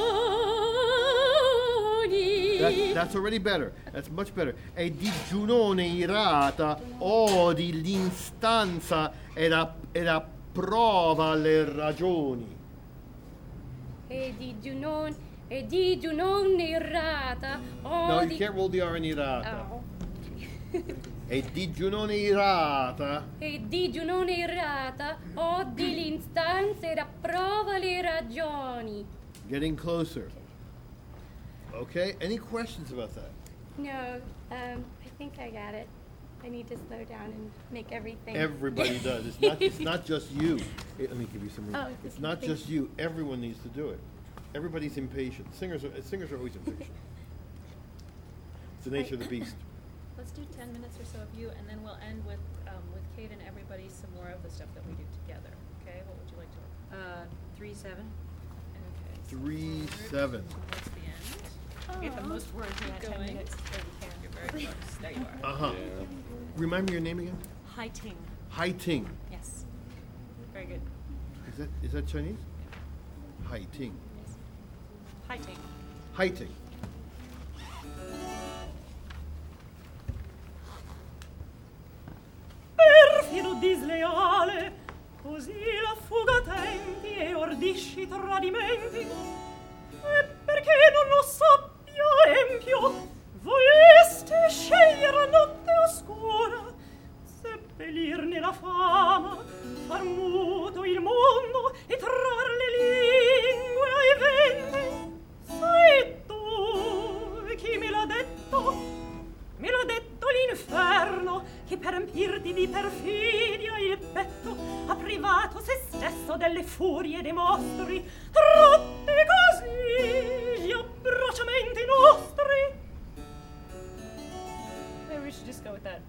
ragioni. That, that's already better. That's much better. E digiunone irata o di l'instanza ed, a, ed approva le ragioni. E di giù non, e di giù non irrata o No, you di... can't roll the R in irata. Oh. E digiunone irata. E di giù non irrata o di l'instanza ed approva le ragioni. Getting closer. Okay, any questions about that? No, um, I think I got it. I need to slow down and make everything. Everybody does. It's not. It's not just you. Eh, let me give you some room. Oh, it's not thank just you. Everyone needs to do it. Everybody's impatient. Singers are. Singers are always impatient. It's the nature of the beast. Let's do ten minutes or so of you, and then we'll end with, um, with Kate and everybody some more of the stuff that we do together. Okay, what would you like to? Uh, three, seven. Okay. so Three forward seven. Towards the end. Get the most words in Keep that ten going. minutes. There you can. You're very close. There you are. Uh huh. Remind me your name again. Hai Ting. Hai Ting. Yes. Very good. Is that is that Chinese? Hai Ting. Hai Ting. Hai Ting. Perfido disleale, così la fuga tenti e ordisci tradimenti. E perché non lo sappia empio, voleste scegliere la notte oscura, seppellirne la fama, far muto il mondo e trar le lingue ai venti. Sei tu chi me l'ha detto? Me l'ha detto l'inferno, che per empirti di perfidia il petto ha privato se stesso delle furie dei mostri, tratti così gli abbracciamenti nostri. Maybe we should just go with that.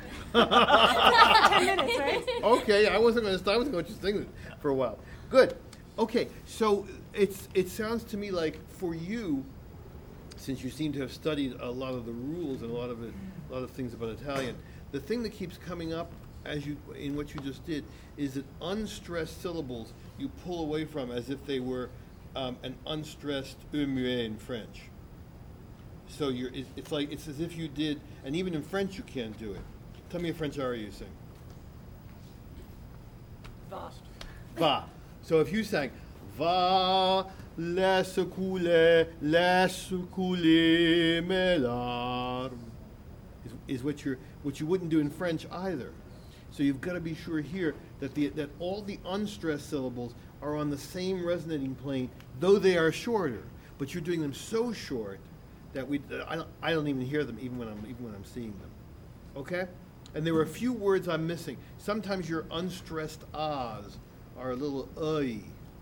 Ten minutes, right? Okay, I wasn't going to stop. I was going to sing for a while. Good. Okay, so it's it sounds to me like for you, since you seem to have studied a lot of the rules and a lot of it, a lot of things about Italian, the thing that keeps coming up as you in what you just did is that unstressed syllables you pull away from as if they were um, an unstressed e muet in French. So you're it's, it's like it's as if you did, and even in French you can't do it. Tell me a French aria you sing. Va. Va. So if you sang va laisse couler laisse couler mes larmes is, is what you're what you wouldn't do in French either. So you've got to be sure here that the that all the unstressed syllables are on the same resonating plane, though they are shorter. But you're doing them so short that we uh, I don't I don't even hear them even when I'm even when I'm seeing them. Okay? And there were a few words I'm missing. Sometimes your unstressed ahs are a little oi.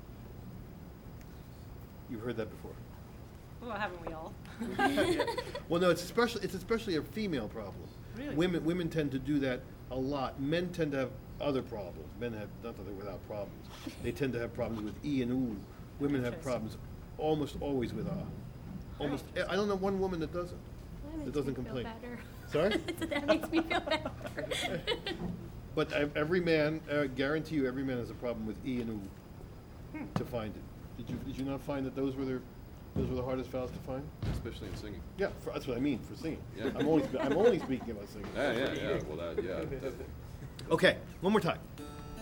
You've heard that before. Well, haven't we all? Well, no, it's especially it's especially a female problem. Really? Women women tend to do that a lot. Men tend to have other problems. Men have not that they're without problems. They tend to have problems with e and oo. Women have problems almost always with ah. Almost. I don't know one woman that doesn't. That That doesn't makes me feel complain. better. Sorry? That makes me feel better. But ev- every man, I guarantee you, every man has a problem with e and oo. Hmm. To find it. Did you did you not find that those were their those were the hardest vowels to find? Especially in singing. Yeah, for, that's what I mean for singing. Yeah. I'm only spe- I'm only speaking about singing. Yeah, yeah, yeah. Well, that, yeah. That, Okay, one more time.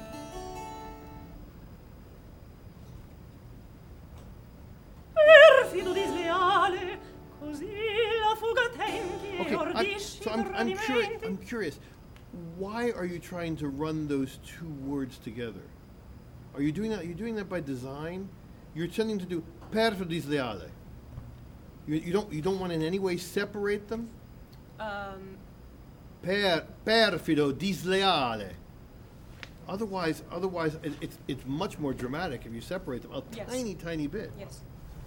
Perfido disleale, così la fuga tenti Okay, e I'm, ordisci so I'm, I'm, curi- tradimenti. I'm curious. Why are you trying to run those two words together? Are you doing that? Are you doing that by design? You're tending to do perfido disleale. You, you don't you don't want in any way separate them. Um, Per, perfido disleale. Otherwise, otherwise it, it's it's much more dramatic if you separate them a Yes. tiny, tiny bit. yes.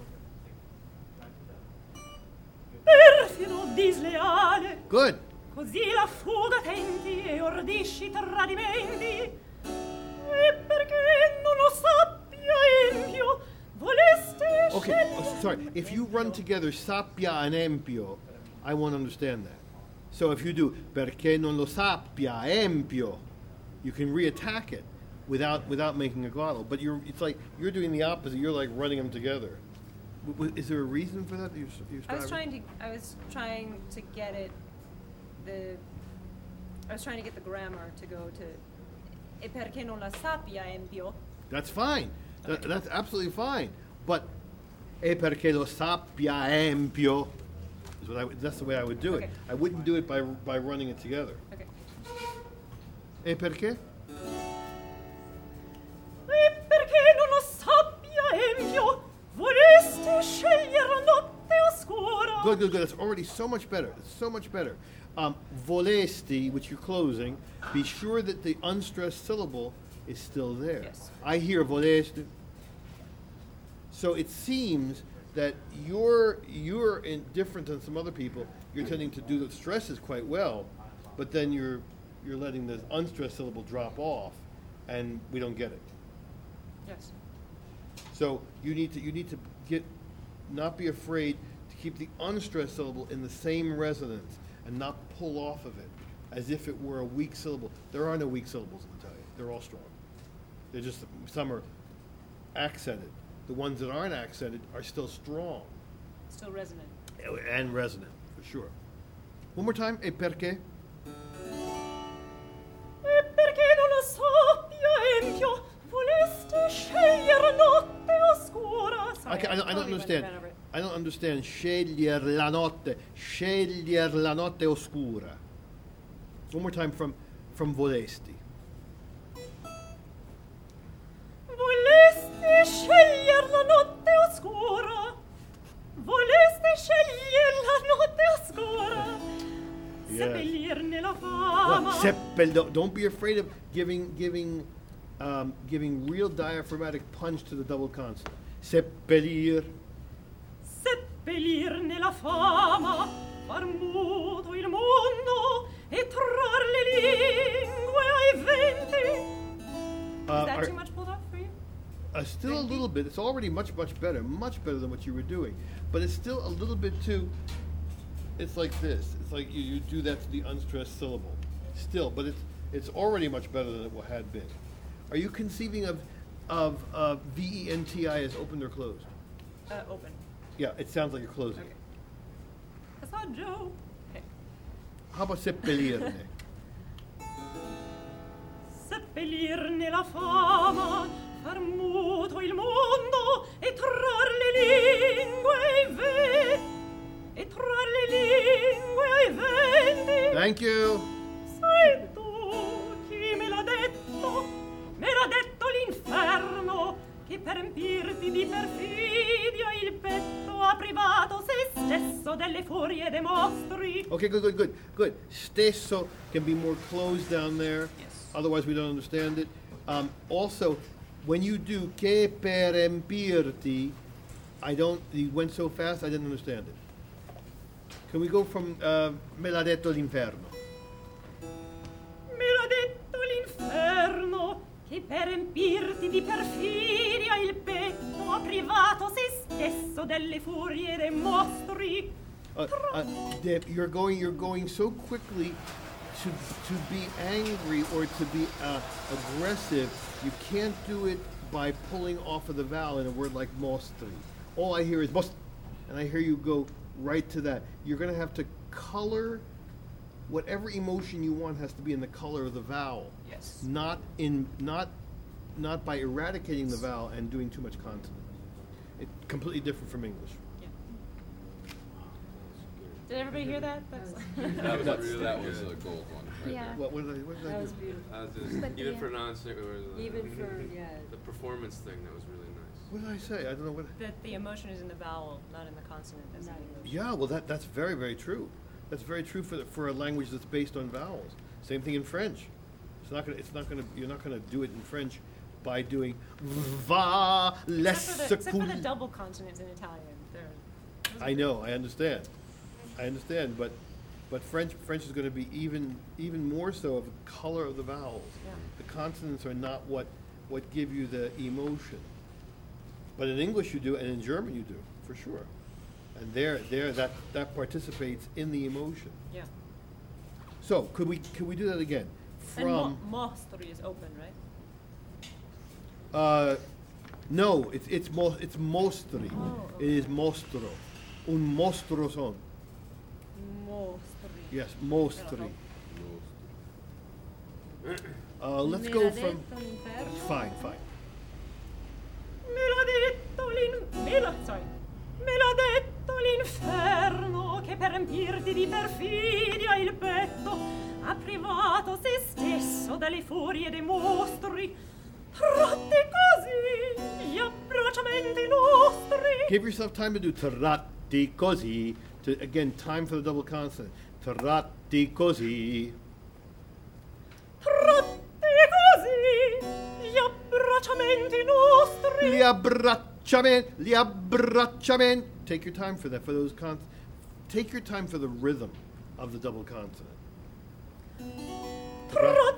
Perfido disleale, Good. così la fuga tenti e ordisci tradimenti. E perché non lo sappia empio, voleste Okay, scegliere- oh, sorry. If you run together sappia and empio, I won't understand that. So if you do perché non lo sappia empio, you can reattack it without without making a glottal. But you're it's like you're doing the opposite. You're like running them together. W- w- is there a reason for that? that you're, s- you're I was striving? trying to I was trying to get it the I was trying to get the grammar to go to e perché non la sappia empio. That's fine. That, that's absolutely fine. But e perché lo sappia empio is what I would, that's the way I would do it. Okay. I wouldn't do it by by running it together. Okay. E perché? E perché non lo sappia empio, voleste scegliere la notte oscura. Good, good, good. That's already so much better. It's so much better. Um, volesti, which you're closing, be sure that the unstressed syllable is still there. Yes. I hear volesti. So it seems that you're you're in, different than some other people. You're tending to do the stresses quite well, but then you're you're letting the unstressed syllable drop off, and we don't get it. Yes. So you need to you need to get not be afraid to keep the unstressed syllable in the same resonance and not pull off of it as if it were a weak syllable. There are no weak syllables in Italian. They're all strong. They're just some are accented. The ones that aren't accented are still strong Still resonant. and resonant for sure. One more time. E perché? E perché non lo sappia empio, voleste scegliere la notte oscura. I, ca- I don't, I don't Totally went understand. around over it. I don't understand. Sceglier la notte. Sceglier la notte oscura. One more time from from volesti. Voleste scegliere la notte oscura. Voleste scegliere la notte oscura. Yes. Seppellirne la Well, fama. seppel- don't- don't be afraid of giving giving um, giving real diaphragmatic punch to the double consonant. Seppellir. Seppellirne la fama, far muto il mondo e trar le lingue ai venti. Uh, Is that are- too much pulled off for you? Uh, Uh, still a little bit. It's already much, much better. Much better than what you were doing. But it's still a little bit too. It's like this. It's like you, you do that to the unstressed syllable. Still, but it's it's already much better than it had been. Are you conceiving of of uh, V E N T I as open or closed? Uh, open. Yeah, it sounds like you're closing. Okay. Assaggio. Okay. How about seppellirne? Seppellirne la fama, far muto il mondo e trar le lingue ai ve e trar le lingue ai venti. Thank you. Sei tu chi me l'ha detto, me l'ha detto l'inferno, che per empirti di perfidia il petto ha privato se stesso delle furie dei mostri. Okay, good, good, good, good. Stesso can be more closed down there. Yes. Otherwise, we don't understand it. Um, also, when you do che per empirti, I don't. You went so fast, I didn't understand it. Can we go from uh, me l'ha detto l'inferno? Me l'ha detto l'inferno, che per empirti di perfidia il petto ha privato se stesso delle furie dei mostri. Uh, uh, Deb, you're going. You're going so quickly to to be angry or to be uh, aggressive. You can't do it by pulling off of the vowel in a word like mostri. All I hear is most, and I hear you go right to that. You're going to have to color. Whatever emotion you want has to be in the color of the vowel. Yes. Not in not not by eradicating the vowel and doing too much consonant. It's completely different from English. Did everybody hear that? That's That was That's- really That was good. a gold one. Right Yeah. there. What, what did I, what did I That do? was beautiful. Uh, just But even yeah. pronouncing or the, Even for, yeah. the performance thing, that was really nice. What did I say? I don't know what. that the emotion is in the vowel, not in the consonant as in English. Yeah, well, that that's very very true. That's very true for the, for a language that's based on vowels. Same thing in French. It's not gonna. It's not gonna. You're not gonna do it in French by doing va Except for, the, except for the lescul. double consonants in Italian. They're, those I are- know. I understand. I understand. But but French French is going to be even even more so of the color of the vowels. Yeah. The consonants are not what what give you the emotion. But in English you do, and in German you do, for sure. And there, there, that, that participates in the emotion. Yeah. So, could we, could we do that again? And mo- From, mostri is open, right? uh, no, it's, it's mo, it's mostri. Oh, It is mostro. Un mostro son. Mostri. Yes, mostri. Uh, let's Me go l'ha from, detto l'inferno. fine, fine. Me l'ha detto l'in... me l'ha... sorry. Me l'ha detto l'inferno, che per empirti di perfidia il petto ha privato se stesso dalle furie dei mostri. Tratti così gli abbracciamenti nostri. Give yourself time to do tratti così. To, again, time for the double consonant. Tratti così. Tratti così gli abbracciamenti nostri. Gli abbracciamenti, gli abbracciamenti. Take your time for that, for those cons. Take your time for the rhythm of the double consonant. Tratti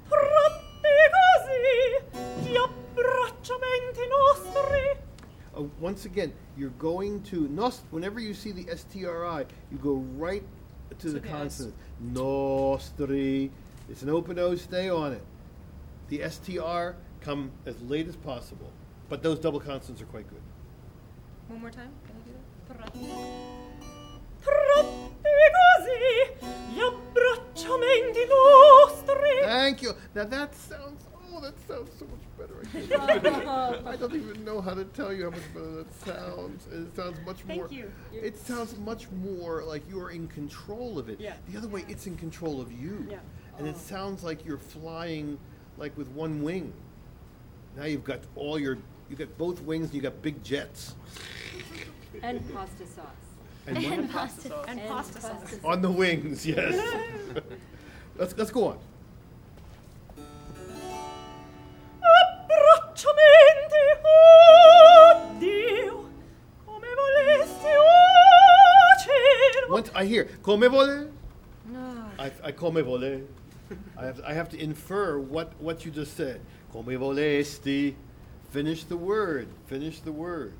così gli abbracciamenti nostri. Uh, once again, you're going to nos. Whenever you see the S T R I, you go right to the the S. consonant. Nostri. It's an open O. Stay on it. The S T R come as late as possible, but those double consonants are quite good. One more time. Can I do that? Tratti. Tratti così gli abbracciamenti nostri. Thank you. Now that sounds. Oh, that sounds so much better. I, can't- I don't even know how to tell you how much better that sounds. It sounds much Thank more. you. It sounds much more like you're in control of it. Yeah. The other way, it's in control of you. Yeah. And it sounds like you're flying, like with one wing. Now you've got all your. You got both wings. And you got big jets. And pasta sauce. And what? And pasta. And pasta sauce. On the wings, yes. let's let's go on. Abbracciamenti, oh Dio, come volessi, oh cielo. Once I hear come vole, No. I, I come vole. I have I have to infer what what you just said. Come volesti, Finish the word. Finish the word.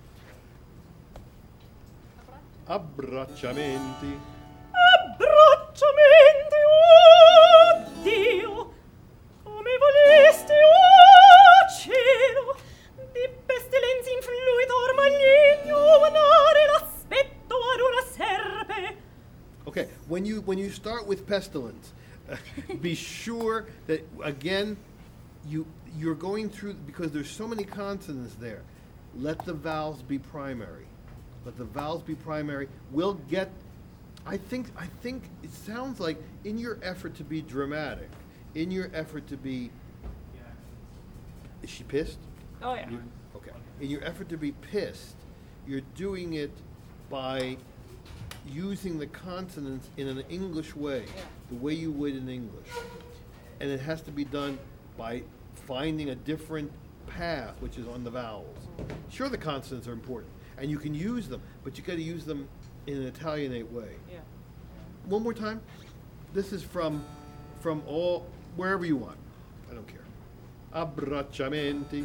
Abbracciamenti. Abbracciamenti, oh Dio, come voleste, oh cielo, di pestilenza influitor maligno, manare l'aspetto ad una serpe. Okay, when you when you start with pestilence, be sure that again you you're going through because there's so many consonants there. Let the vowels be primary. Let the vowels be primary. We'll get. I think. I think it sounds like in your effort to be dramatic, in your effort to be. Is she pissed? Oh yeah. You- okay. In your effort to be pissed, you're doing it by using the consonants in an English way, the way you would in English, and it has to be done by finding a different path, which is on the vowels. Sure, the consonants are important, and you can use them, but you got to use them in an Italianate way. Yeah. One more time. This is from from all wherever you want. I don't care. Abbracciamenti.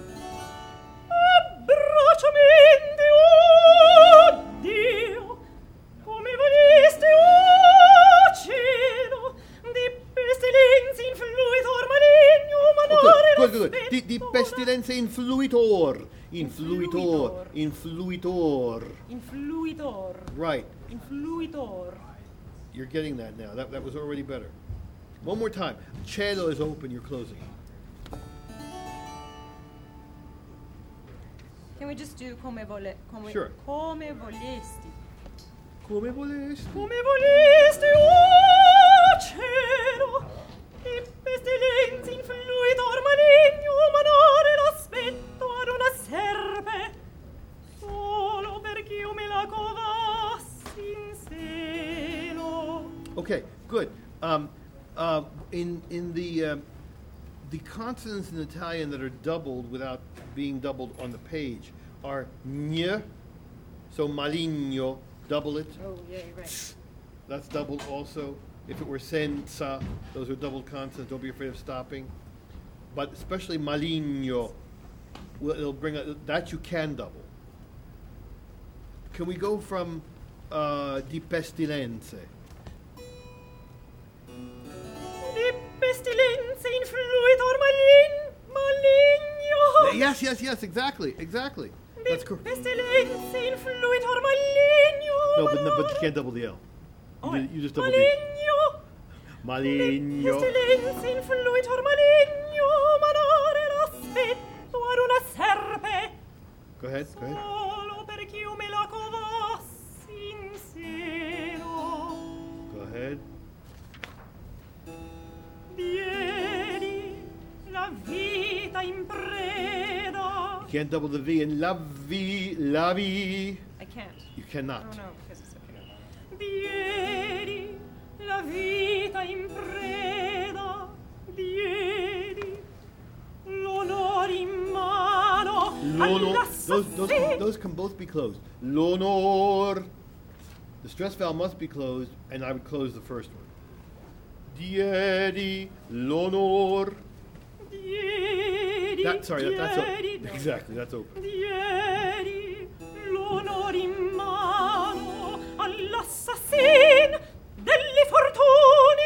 Abbracciamenti, oh Dio, come voleste, oh cielo, di pestilenza influitor maligno, manare Good, good, good. Di, di pestilenza influitor. Influitor. Influitor. Influitor. Right. Influitor. You're getting that now. That, that was already better. One more time. Cielo is open. You're closing. Can we just do come vole, come, Sure. come volesti? Come volesti. Come voleste, oh cielo, di pestilenza influitor maligno, manare l'aspetto ad una serpe, solo perché io me la covassi in seno. Okay, good. Um, uh, in in the uh, the consonants in Italian that are doubled without being doubled on the page are gn, so maligno, double it. Oh yeah, you're right. That's doubled also. If it were senza, those are doubled consonants. Don't be afraid of stopping. But especially maligno, will it'll bring a, that you can double. Can we go from uh, di pestilenze? Di pestilenza influitor malign, maligno. Yes, yes, yes, exactly, exactly. That's Di correct. pestilenza influitor maligno. No, but, no, but you can't double the L. Oh, You, you just double the maligno. Maligno. Pestilenza influitor maligno, manare l'aspetto ad una serpe, Go ahead, go ahead. solo perché io me la covassi in seno. Go ahead. Diedi la vita in preda. You can't double the V in la vi, la vi. I can't. You cannot. Oh no, because it's okay. Diedi la vita in preda, diedi l'onor in mano L'onor. Those, those, all'assassino. those can both be closed. L'onor. The stress valve must be closed, and I would close the first one. Diedi l'onor. Diedi, That, sorry, that, that's diedi, open. no. Exactly, that's open. Diedi l'onor in mano all'assassin delle fortune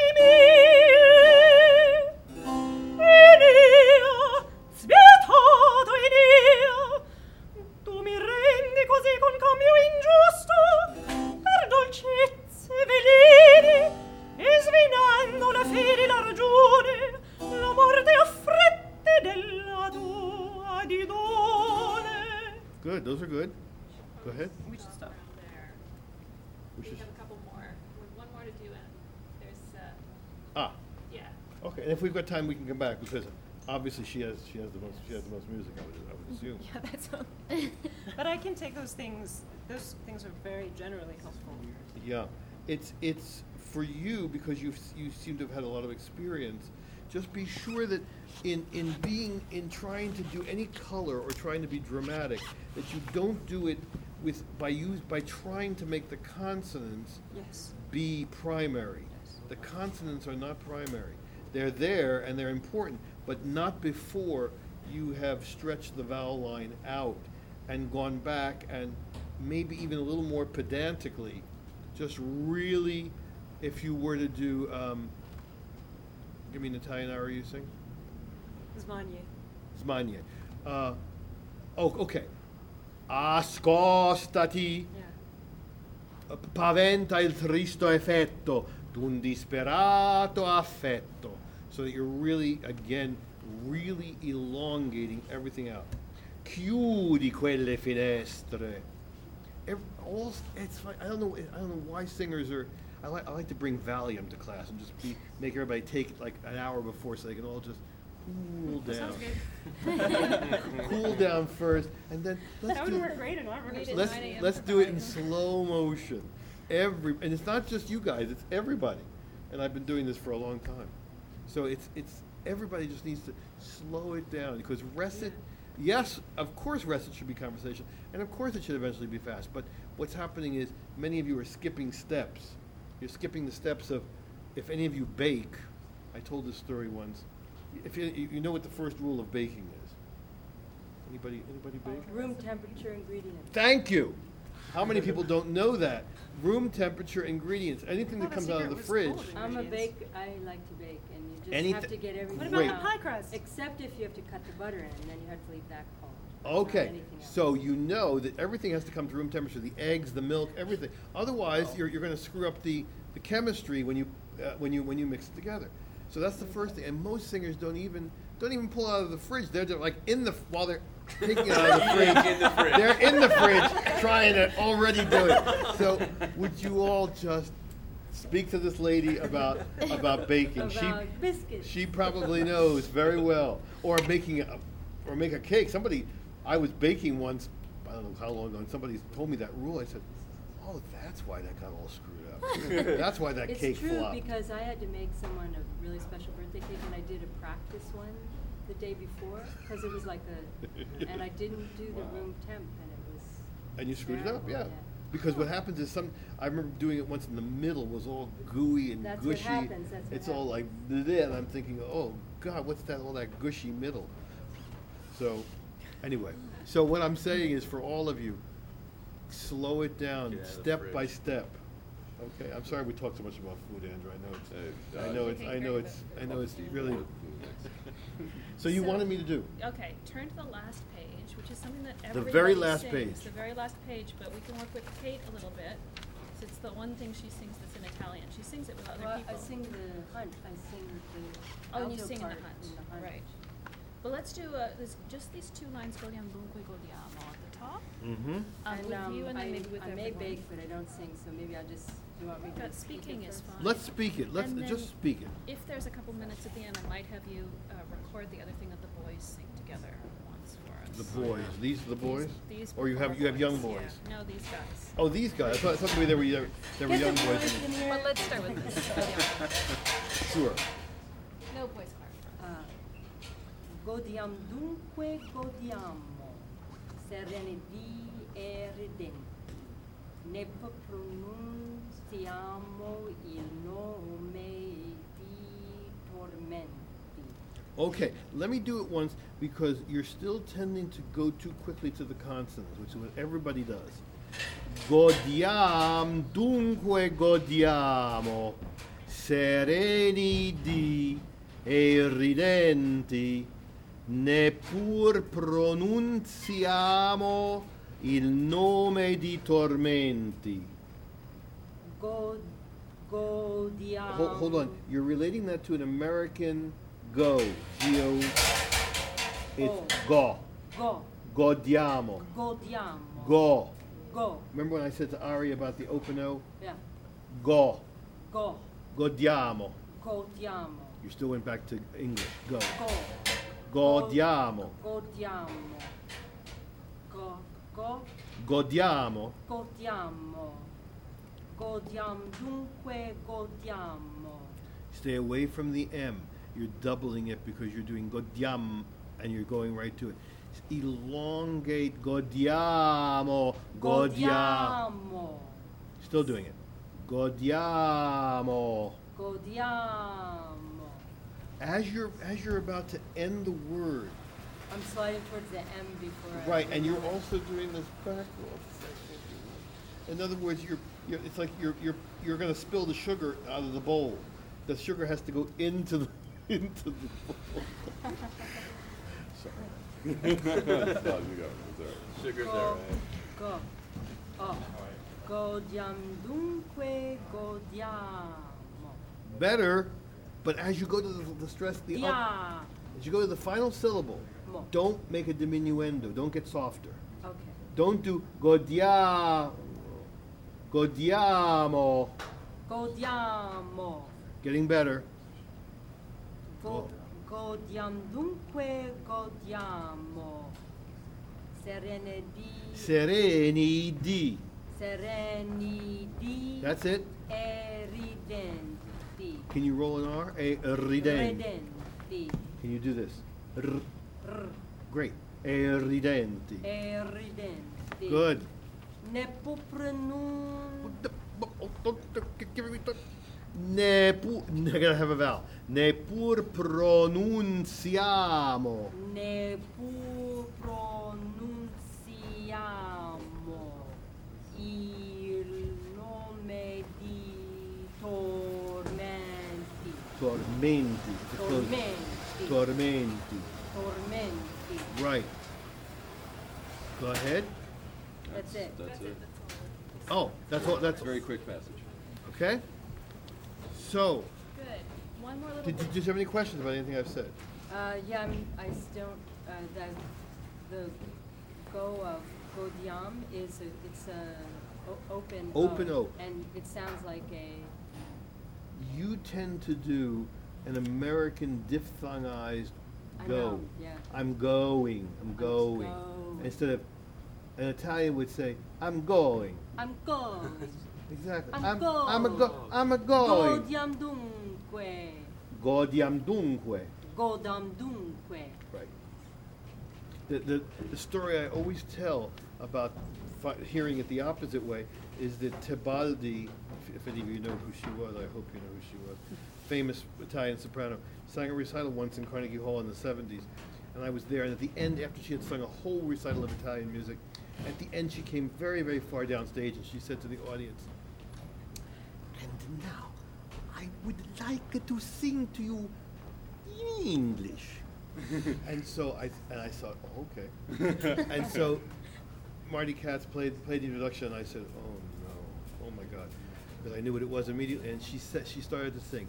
mie. Enea, spietato Enea, tu mi rendi così con cambio ingiusto per dolcezze veleni e svinando la fede e la ragione la morte affrette della tua didone. Good, those are good. Go ahead. We should stop. There. We We should- have a couple more. We have one more to do, and there's, uh, Ah, yeah. okay. And if we've got time, we can come back because obviously she has she has the most she has the most music. I would I would assume. Yeah, that's all. But I can take those things. Those things are very generally helpful. Yeah, it's it's for you because you you seem to have had a lot of experience. Just be sure that in in being in trying to do any color or trying to be dramatic, that you don't do it with by use by trying to make the consonants Yes. be primary. The consonants are not primary. They're there and they're important, but not before you have stretched the vowel line out and gone back and maybe even a little more pedantically, just really, if you were to do, um, give me an Italian aria you sing? Smanie. Smanie. Uh, oh, okay. Ascostati. Yeah. Paventa il tristo effetto d'un disperato affetto. So that you're really, again, really elongating everything out. Chiudi quelle finestre. Every, all, it's like, I don't know. I don't know why singers are. I like. I like to bring Valium to class and just be, make everybody take it like an hour before, so they can all just cool down. Cool down first, and then let's That would do, work great in our rehearsal. let's let's do it in slow motion. Every and it's not just you guys; it's everybody. And I've been doing this for a long time, so it's it's everybody just needs to slow it down because recit. Yes, of course recit should be conversation, and of course it should eventually be fast, but what's happening is many of you are skipping steps. You're skipping the steps of, if any of you bake, I told this story once, if you, you know what the first rule of baking is. Anybody, anybody bake? Room temperature ingredients. Thank you. How many people don't know that? Room temperature ingredients, anything that comes out of the fridge. I'm a bake, I like to bake, and you just Anyth- have to get everything What Great. about the pie crust? Except if you have to cut the butter in, and then you have to leave that cold. Not Okay, anything else. so you know that everything has to come to room temperature, the eggs, the milk, everything. Otherwise, you're, you're gonna screw up the, the chemistry when you, uh, when you, when you mix it together. So that's the first thing, and most singers don't even, don't even pull it out of the fridge. They're just like in the, while they're taking it out of the fridge. In the fridge. They're in the fridge, trying to already do it. So would you all just speak to this lady about, about baking? About She, biscuits. she probably knows very well. Or making a, or make a cake. Somebody, I was baking once, I don't know how long ago, and somebody told me that rule. I said, oh, that's why that got all screwed up. That's why that it's cake true flopped. because I had to make someone a really special birthday cake, and I did a practice one the day before because it was like a, and I didn't do the Wow. room temp, and it was. And you screwed it up, terrible, yeah. Because what happens is some, I remember doing it once in the middle, was all gooey and That's what gushy. happens, that's what It's all like, bleh, and I'm thinking, oh God, what's that, all that gushy middle? So, anyway, so what I'm saying is for all of you, slow it down, Get out of the step by fridge. step. Okay, I'm sorry we talked so much about food, Andrew. I know it's, Uh, I know it's, I know it's, I know it's really. So you So- wanted me to do? Okay, turn to the last page, which is something that The everybody very last sings. page. The very last page, but we can work with Kate a little bit. 'Cause it's the one thing she sings that's in Italian. She sings it with other Well, people. I sing the hunt. I sing the. Oh, and you alto sing in the part hunt, in the hunt. right. But let's do, uh, this, just these two lines, Godiam Dunque Godiamo at the top. Mm-hmm. Um, And, with um, you and then I, maybe with I everyone. may bake, but I don't sing, so maybe I'll just. Do you want me to But speak speaking it is first? fine. Let's speak it. Let's And then just speak it. If there's a couple minutes at the end, I might have you uh, record the other thing that the boys sing together once for us. The boys. These are the boys? These, these Or you have four you have young boys, boys? yeah. No, these guys. Oh, these guys. I thought, I thought maybe they were young, they were Get young the boys. boys in here. Well, let's start with this. Sure. No boys card. Ah. Godiam dunque godiamo, serenità e ridenti. Ne pronunziamo il nome di tormenti. Okay, let me do it once because you're still tending to go too quickly to the consonants, which is what everybody does. Godiam, dunque godiamo, sereni di e ridenti, neppur pronunziamo il nome di tormenti. God, godiamo. Hold, hold on, you're relating that to an American go. G-O. It's go. Go. Godiamo. Godiamo. Go. Go. Remember when I said to Ari about the open O? Yeah. Go. Go. Godiamo. Godiamo. You still went back to English. Go. Go. Godiamo. Godiamo. Go. Go. Godiamo. Godiamo. Godiam dunque godiamo. Stay away from the M. You're doubling it because you're doing godiam and you're going right to it. Elongate godiamo. Godiamo. Still doing it. Godiamo. Godiamo. As you're as you're about to end the word, I'm sliding towards the M before I. Right, and you're also doing this back off. In other words, you're, you're it's like you're you're you're going to spill the sugar out of the bowl. The sugar has to go into the into the bowl. Sorry. No, you go. It's all right. Sugar's Go, all right. go, oh, godiam dunque godiamo. Better, but as you go to the, the stress, the Yeah. up, as you go to the final syllable, Mo. don't make a diminuendo. Don't get softer. Okay. Don't do godia, godiamo. Godiamo. Getting better. Go, godiam dunque godiamo. Serenity. Sereni di. Serenity. That's it. Eridenti. Can you roll an R? A ridenti. Redenti. Can you do this? R. R. Great. Eridenti. Eridenti. Good. Ne pu pronun. Ne pu. I gotta have a vowel. Ne pur pronunziamo. Ne pu pronunziamo il nome di tormenti. Tormenti. It's a close- Tormenti. Tormenti. Tormenti. Right. Go ahead. That's it. That's it. Oh, that's all. That's Very quick passage. okay. So, Good. One more little. did you just have any questions about anything I've said? Uh, yeah, I'm, I still, uh, the, the go of godiam is a, it's a o- open Open O, O. and it sounds like a, You tend to do an American diphthongized I go. know, yeah. I'm going. I'm going. going. Instead of an Italian would say, I'm going. I'm going. Exactly. I'm I'm, going. I'm a go. I'm a going. Godiam dunque. Godiam dunque. Godam dunque. Right. The, the, the story I always tell about fi- hearing it the opposite way is that Tebaldi, if, if any of you know who she was, I hope you know who she was, famous Italian soprano, sang a recital once in Carnegie Hall in the seventies. And I was there, and at the end, after she had sung a whole recital of Italian music, at the end she came very, very far downstage and she said to the audience, "And now, I would like to sing to you in English." And so I and I thought, oh, okay. And so Marty Katz played played the introduction, and I said, oh no, oh my God, because I knew what it was immediately. And she said she started to sing,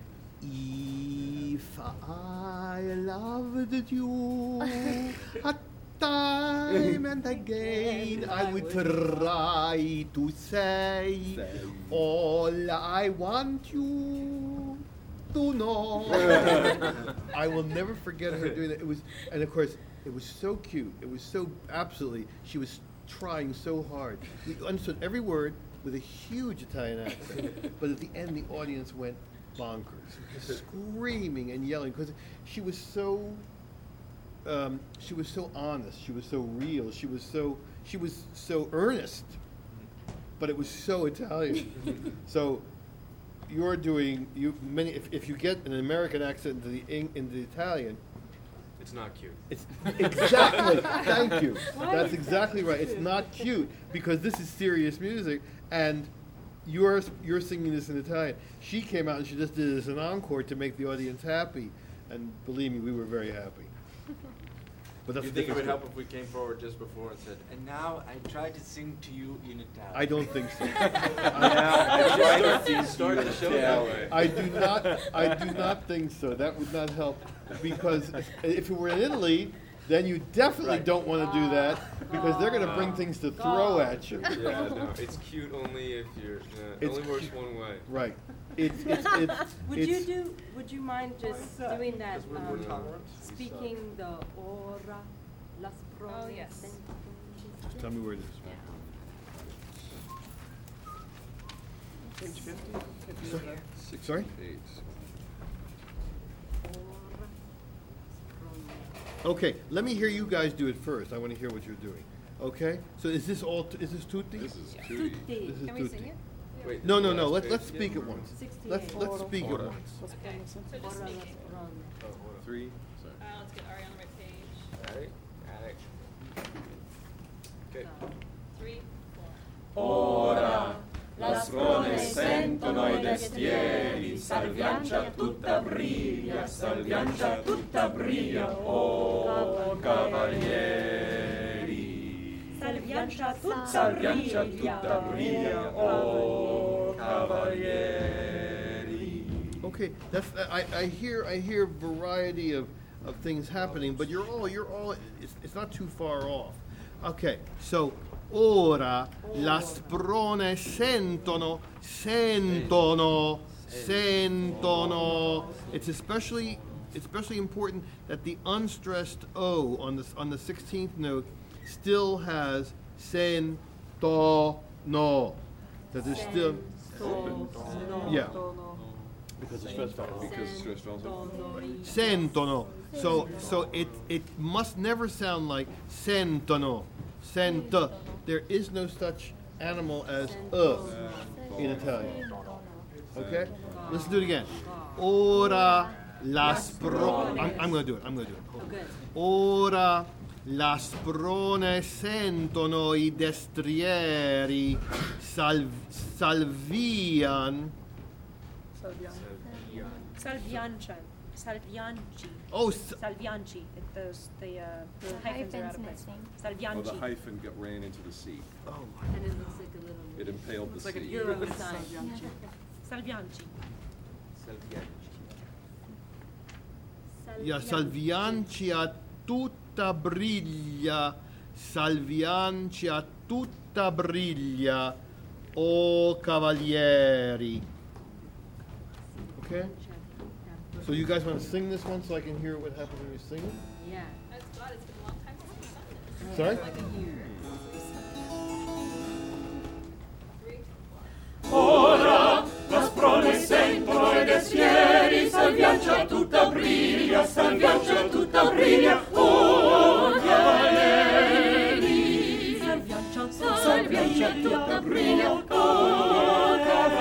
"If I loved you a time and again, I would try to say all I want you to know." I will never forget her doing that. It was, and of course, it was so cute. It was so absolutely. She was trying so hard. We understood every word with a huge Italian accent. But at the end, the audience went bonkers, screaming and yelling because she was so. Um, she was so honest. She was so real. She was so. She was so earnest. But it was so Italian. So. You're doing you many. If, if you get an American accent into the Eng- into the Italian, It's not cute. it's exactly. Thank you. That's exactly right. It's not cute because this is serious music, and you're you're singing this in Italian. She came out and she just did this an encore to make the audience happy, and believe me, we were very happy. But Do that's you a think it would different help if we came forward just before and said, "And now I try to sing to you in Italian"? I don't think so. Now I try to sing Start to the you show in that Italian. way. I do not. I do not think so. That would not help, because if, if it were in Italy, then you definitely Right. don't want to do that because they're going to bring things to throw at you. Yeah, no, it's cute only if you're. Uh, it It's only works cute. one way. Right. It's it's it's. Would it's, you do, would you mind just doing that, Because we're- we're um, tolerant. speaking the ora, las Oh, yes. Just tell me where it is. Page fifty? Sorry? Sorry? Okay, let me hear you guys do it first. I want to hear what you're doing. Okay? So is this all, t- is this tutti? This is Tutti. Tootie. This is Can we tutti. sing it? Wait, No, no, the no, last let, page let's again? speak at once. Let's, let's speak at Ora. once. Okay, so just Ora las speaking. ronde. Three. Sorry. Uh, let's get Ari on the right page. Got it? Got it. Okay. Three, Ora la sprone sentono i destieri, salviancia tutta briglia, salviancia tutta briglia, oh cavalieri. Salviancia tutta Salviancia briglia. tutta briglia, oh cavalieri. Okay, that's I, I hear I hear variety of, of things happening, but you're all you're all it's, it's not too far off. Okay, so ora la sprone sentono sentono sentono. It's especially especially important that the unstressed O on the on the sixteenth note still has sen to no. That there's still yeah. Because the stress fell. Because the stress fell. Sentono. So so it it must never sound like sentono. Sento. There is no such animal as uh in Italian. Okay? Let's do it again. Ora la spro I'm, I'm gonna do it. I'm gonna do it. Hold on. Ora la sprone sentono i destrieri salv, salvian Salviancia. Salvianci. Oh, s- Salvianci. It, those, the, uh, the The hyphens are out of hyphen's place. missing. Well, Salvianci. the hyphen got, ran into the sea. Oh. And it looks like a little. It impaled It's the like a sea. euro sign. Salvianci. Ja, salvianci a tutta briglia, salvianci a tutta briglia, o cavalieri. Okay? So you guys want to sing this one so I can hear what happens when you sing it? Yeah. That's God, it's been a long time since we've done this. Sorry? Like a year. Ora la sprone sentono i destrieri, salviancia tutta briglia, salviancia tutta briglia, oh cavalieri. Salviancia, Salviancia tutta briglia, oh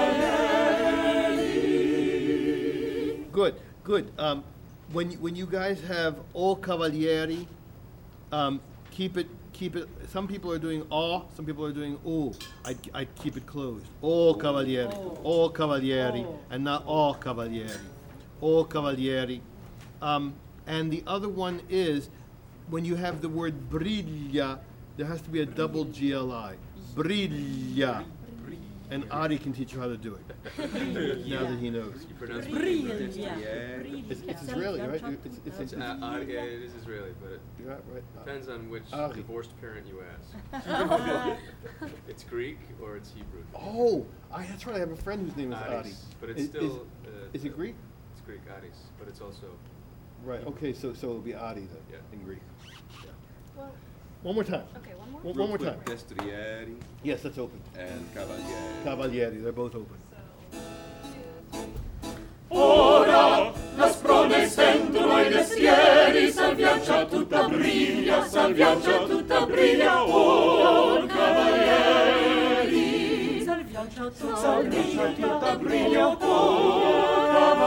cavalieri. Good, good. Um, when you, when you guys have o cavalieri, um, keep it keep it. Some people are doing o, some people are doing o. I I keep it closed. O cavalieri, o cavalieri, and not o cavalieri, o cavalieri. Um, and the other one is when you have the word briglia, there has to be a double G L I. Briglia. And Adi can teach you how to do it. Now that he knows. You pronounce Briglia. It's, it's Israeli, right? It's, it's, it's, It's, uh, uh, yeah, it is Israeli, but it Yeah, right. depends on which Ari. divorced parent you ask. It's Greek or it's Hebrew. Oh, I, that's right. I have a friend whose name is Aris, Adi. but it's Is- still. Is, uh, is it Greek? It's Greek, Aris, but it's also. Right. Okay. So so it'll be Adi then Yeah. in Greek. Well, One more time. okay, one more. One, Real one more quick, time. Destrieri Yes, that's open. and Cavalieri. Cavalieri. They're both open. Ora la sprone sentono i destrieri, salviancia tutta briglia, salviancia tutta briglia, oh cavalieri. Salviancia, Salviancia tutta briglia, oh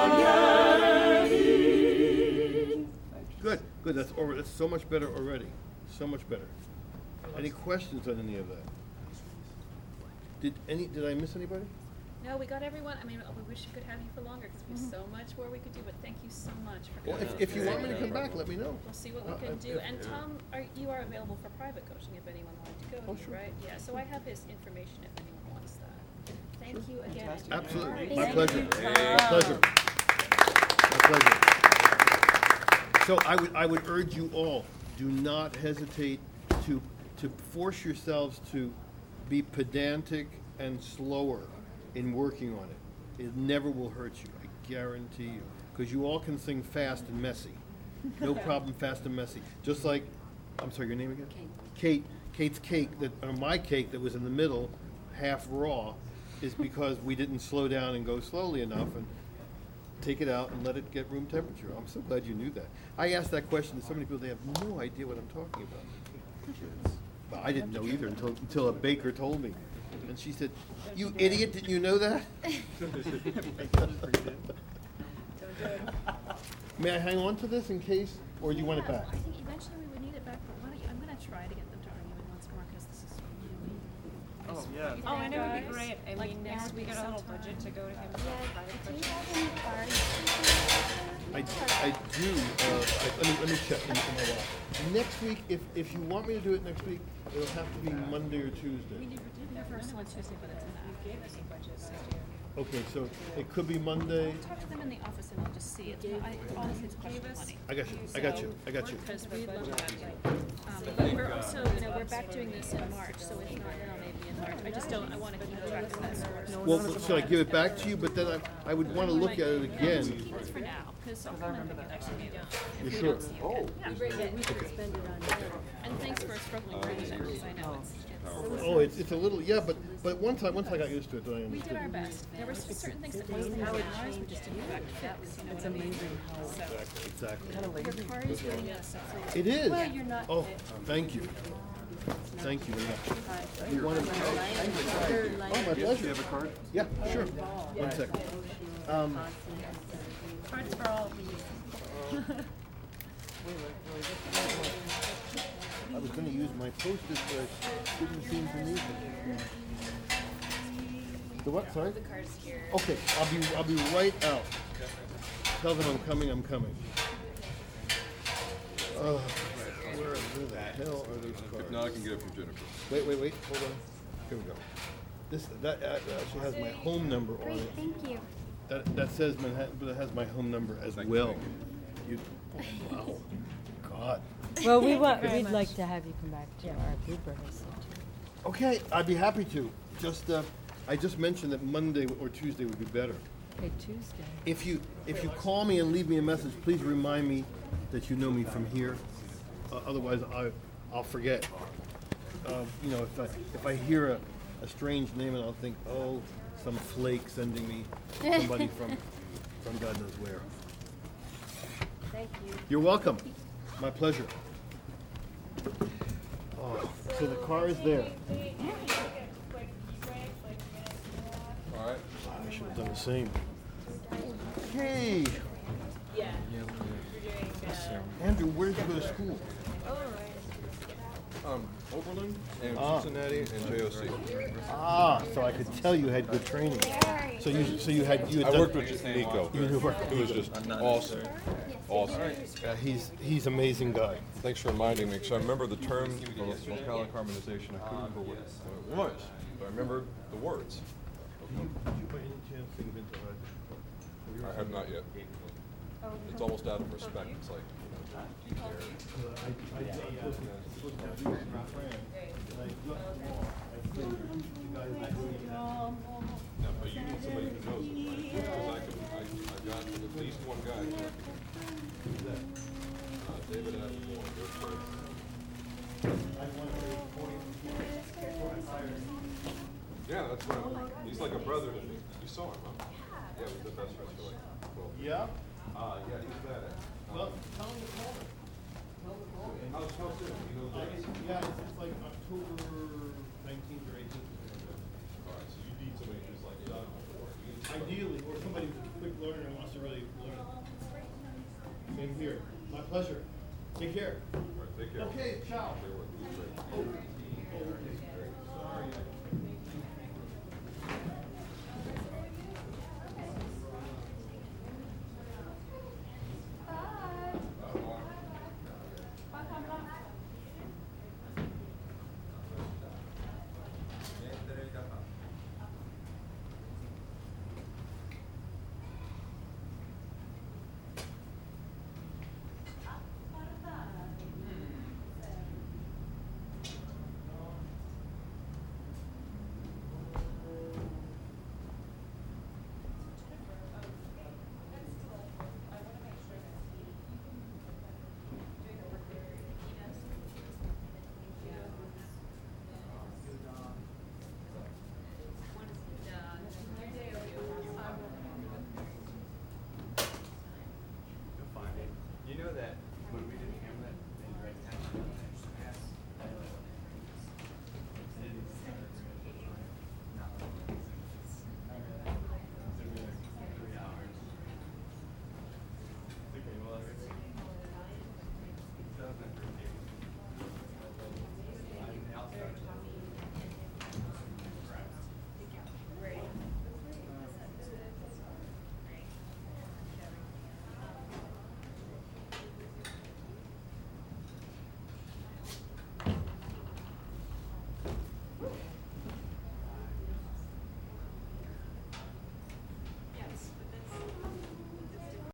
cavalieri. Good. Good. That's over. That's so much better already. So much better. Any questions on any of that? Did any? Did I miss anybody? No, we got everyone. I mean, we wish we could have you for longer because we have so much more we could do. But thank you so much for Well, coming. if, if you want me to today. come back, let me know. We'll see what we Uh, can uh, do. if- And Tom, are, you are available for private coaching if anyone wanted to go Oh, to, sure. right? Yeah, so I have his information if anyone wants that. Thank you again. and Absolutely. Thank My you. pleasure. My pleasure. My pleasure. So I would I would urge you all, do not hesitate to to force yourselves to be pedantic and slower in working on it. It never will hurt you, I guarantee you. Because you all can sing fast and messy. No problem, fast and messy. Just like, I'm sorry, your name again? Kate. Kate, Kate's cake, that, or my cake that was in the middle, half raw, is because we didn't slow down and go slowly enough and take it out and let it get room temperature. I'm so glad you knew that. I asked that question to so many people, they have no idea what I'm talking about. But I didn't know either until, until a baker told me. And she said, "You idiot, didn't you know that?" May I hang on to this in case, or do you want it Yeah, back? I think eventually we would Yeah. Oh, and it would be great. I Like mean, next now we week got a little sometime. budget to go to him. Do you have any cards? I, I do, uh, I, let me, let me check in, in a while. Next week, if, if you want me to do it next week, it'll have to be Monday or Tuesday. The first one's Tuesday, but it's in that. Okay, so it could be Monday. I'll talk to them in the office and I'll just see. It's, I, honestly, it's a question of money. I got you, I got you, I got you. Because we love that. Um, but we're also, you know, we're back doing this in March, so if not now, maybe in March. I just don't, I want to keep track of that sort. Well, should I give it back to you, but then I, I would want to look at it again. Keep it for now, because I'll come and pick it up from you. You If we sure? don't see you again. Yeah. Yeah, we could spend it on that. And thanks for struggling through it, because I know it's, it's. Oh, it's, it's a little, yeah, but, but once I, once I got used to it, then I We understood. did our best. There were certain things that wasn't in ours, we just didn't go back to fix, you know what I mean? So, Exactly. your car is doing us. It is. Well, you're not- Oh, thank you. Thank you very much. You wanted- Oh, my pleasure. You have a card? Yeah, sure. One second. Um, Cards for all we use. I was gonna use my Post-it, but I didn't seem to need it. The what, sorry? The car's here. Okay, I'll be, I'll be right out. Tell them I'm coming, I'm coming. Uh, where, where the hell are those cards? If not, I can get it from Jennifer. Wait, wait, wait, hold on. Here we go. This, that uh, actually has my home number on Great, it. thank you. That, that says Manhattan, but it has my home number as well. You, wow, God. Well, we want, we'd like to have you come back to our bluebird rehearsal. Okay, I'd be happy to. Just, uh, I just mentioned that Monday or Tuesday would be better. Okay, Tuesday. If you, if you call me and leave me a message, please remind me that you know me from here. Uh, otherwise, I, I'll forget. Uh, you know, if I, if I hear a, a strange name, and I'll think, oh, some flake sending me somebody from, from God knows where. Thank you. You're welcome. My pleasure. Oh, so the car is there. All right. I should have done the same. Hey, Yeah. Andrew, where did you go to school? Um, Oberlin and Ah. Cincinnati and J O C. Ah, so I could tell you had good training. So you, so you had, you had I done- worked with Nico. You knew work- It was just awesome. Awesome. Yeah, he's, he's an amazing guy. Thanks for reminding me, because I remember the term vo- vocalic harmonization. I couldn't remember what what it was, but I remember the words. Did you by any chance think of Interlud? I have not yet. It's almost out of respect. It's like, you know, do you care? No, but you need somebody who knows it, right? Because I can, I, I got at least one guy. Uh, David Ashmore, your first. Yeah, that's right. He's like a brother to me. You saw him, huh? Yeah, we're the best friends for like twelve years. Yeah? Uh, yeah, he's badass. Well, tell him to call me. How's, how's it? You know, Uh, it's- Yeah, it's, it's like October nineteenth or eighteenth. all right, so you need somebody who's like done before. You need somebody- Ideally, or somebody who's a quick learner and wants to really learn. Same here. My pleasure. Take care. All right, take care. Okay, ciao. Stay with you. Great. Oh, oh,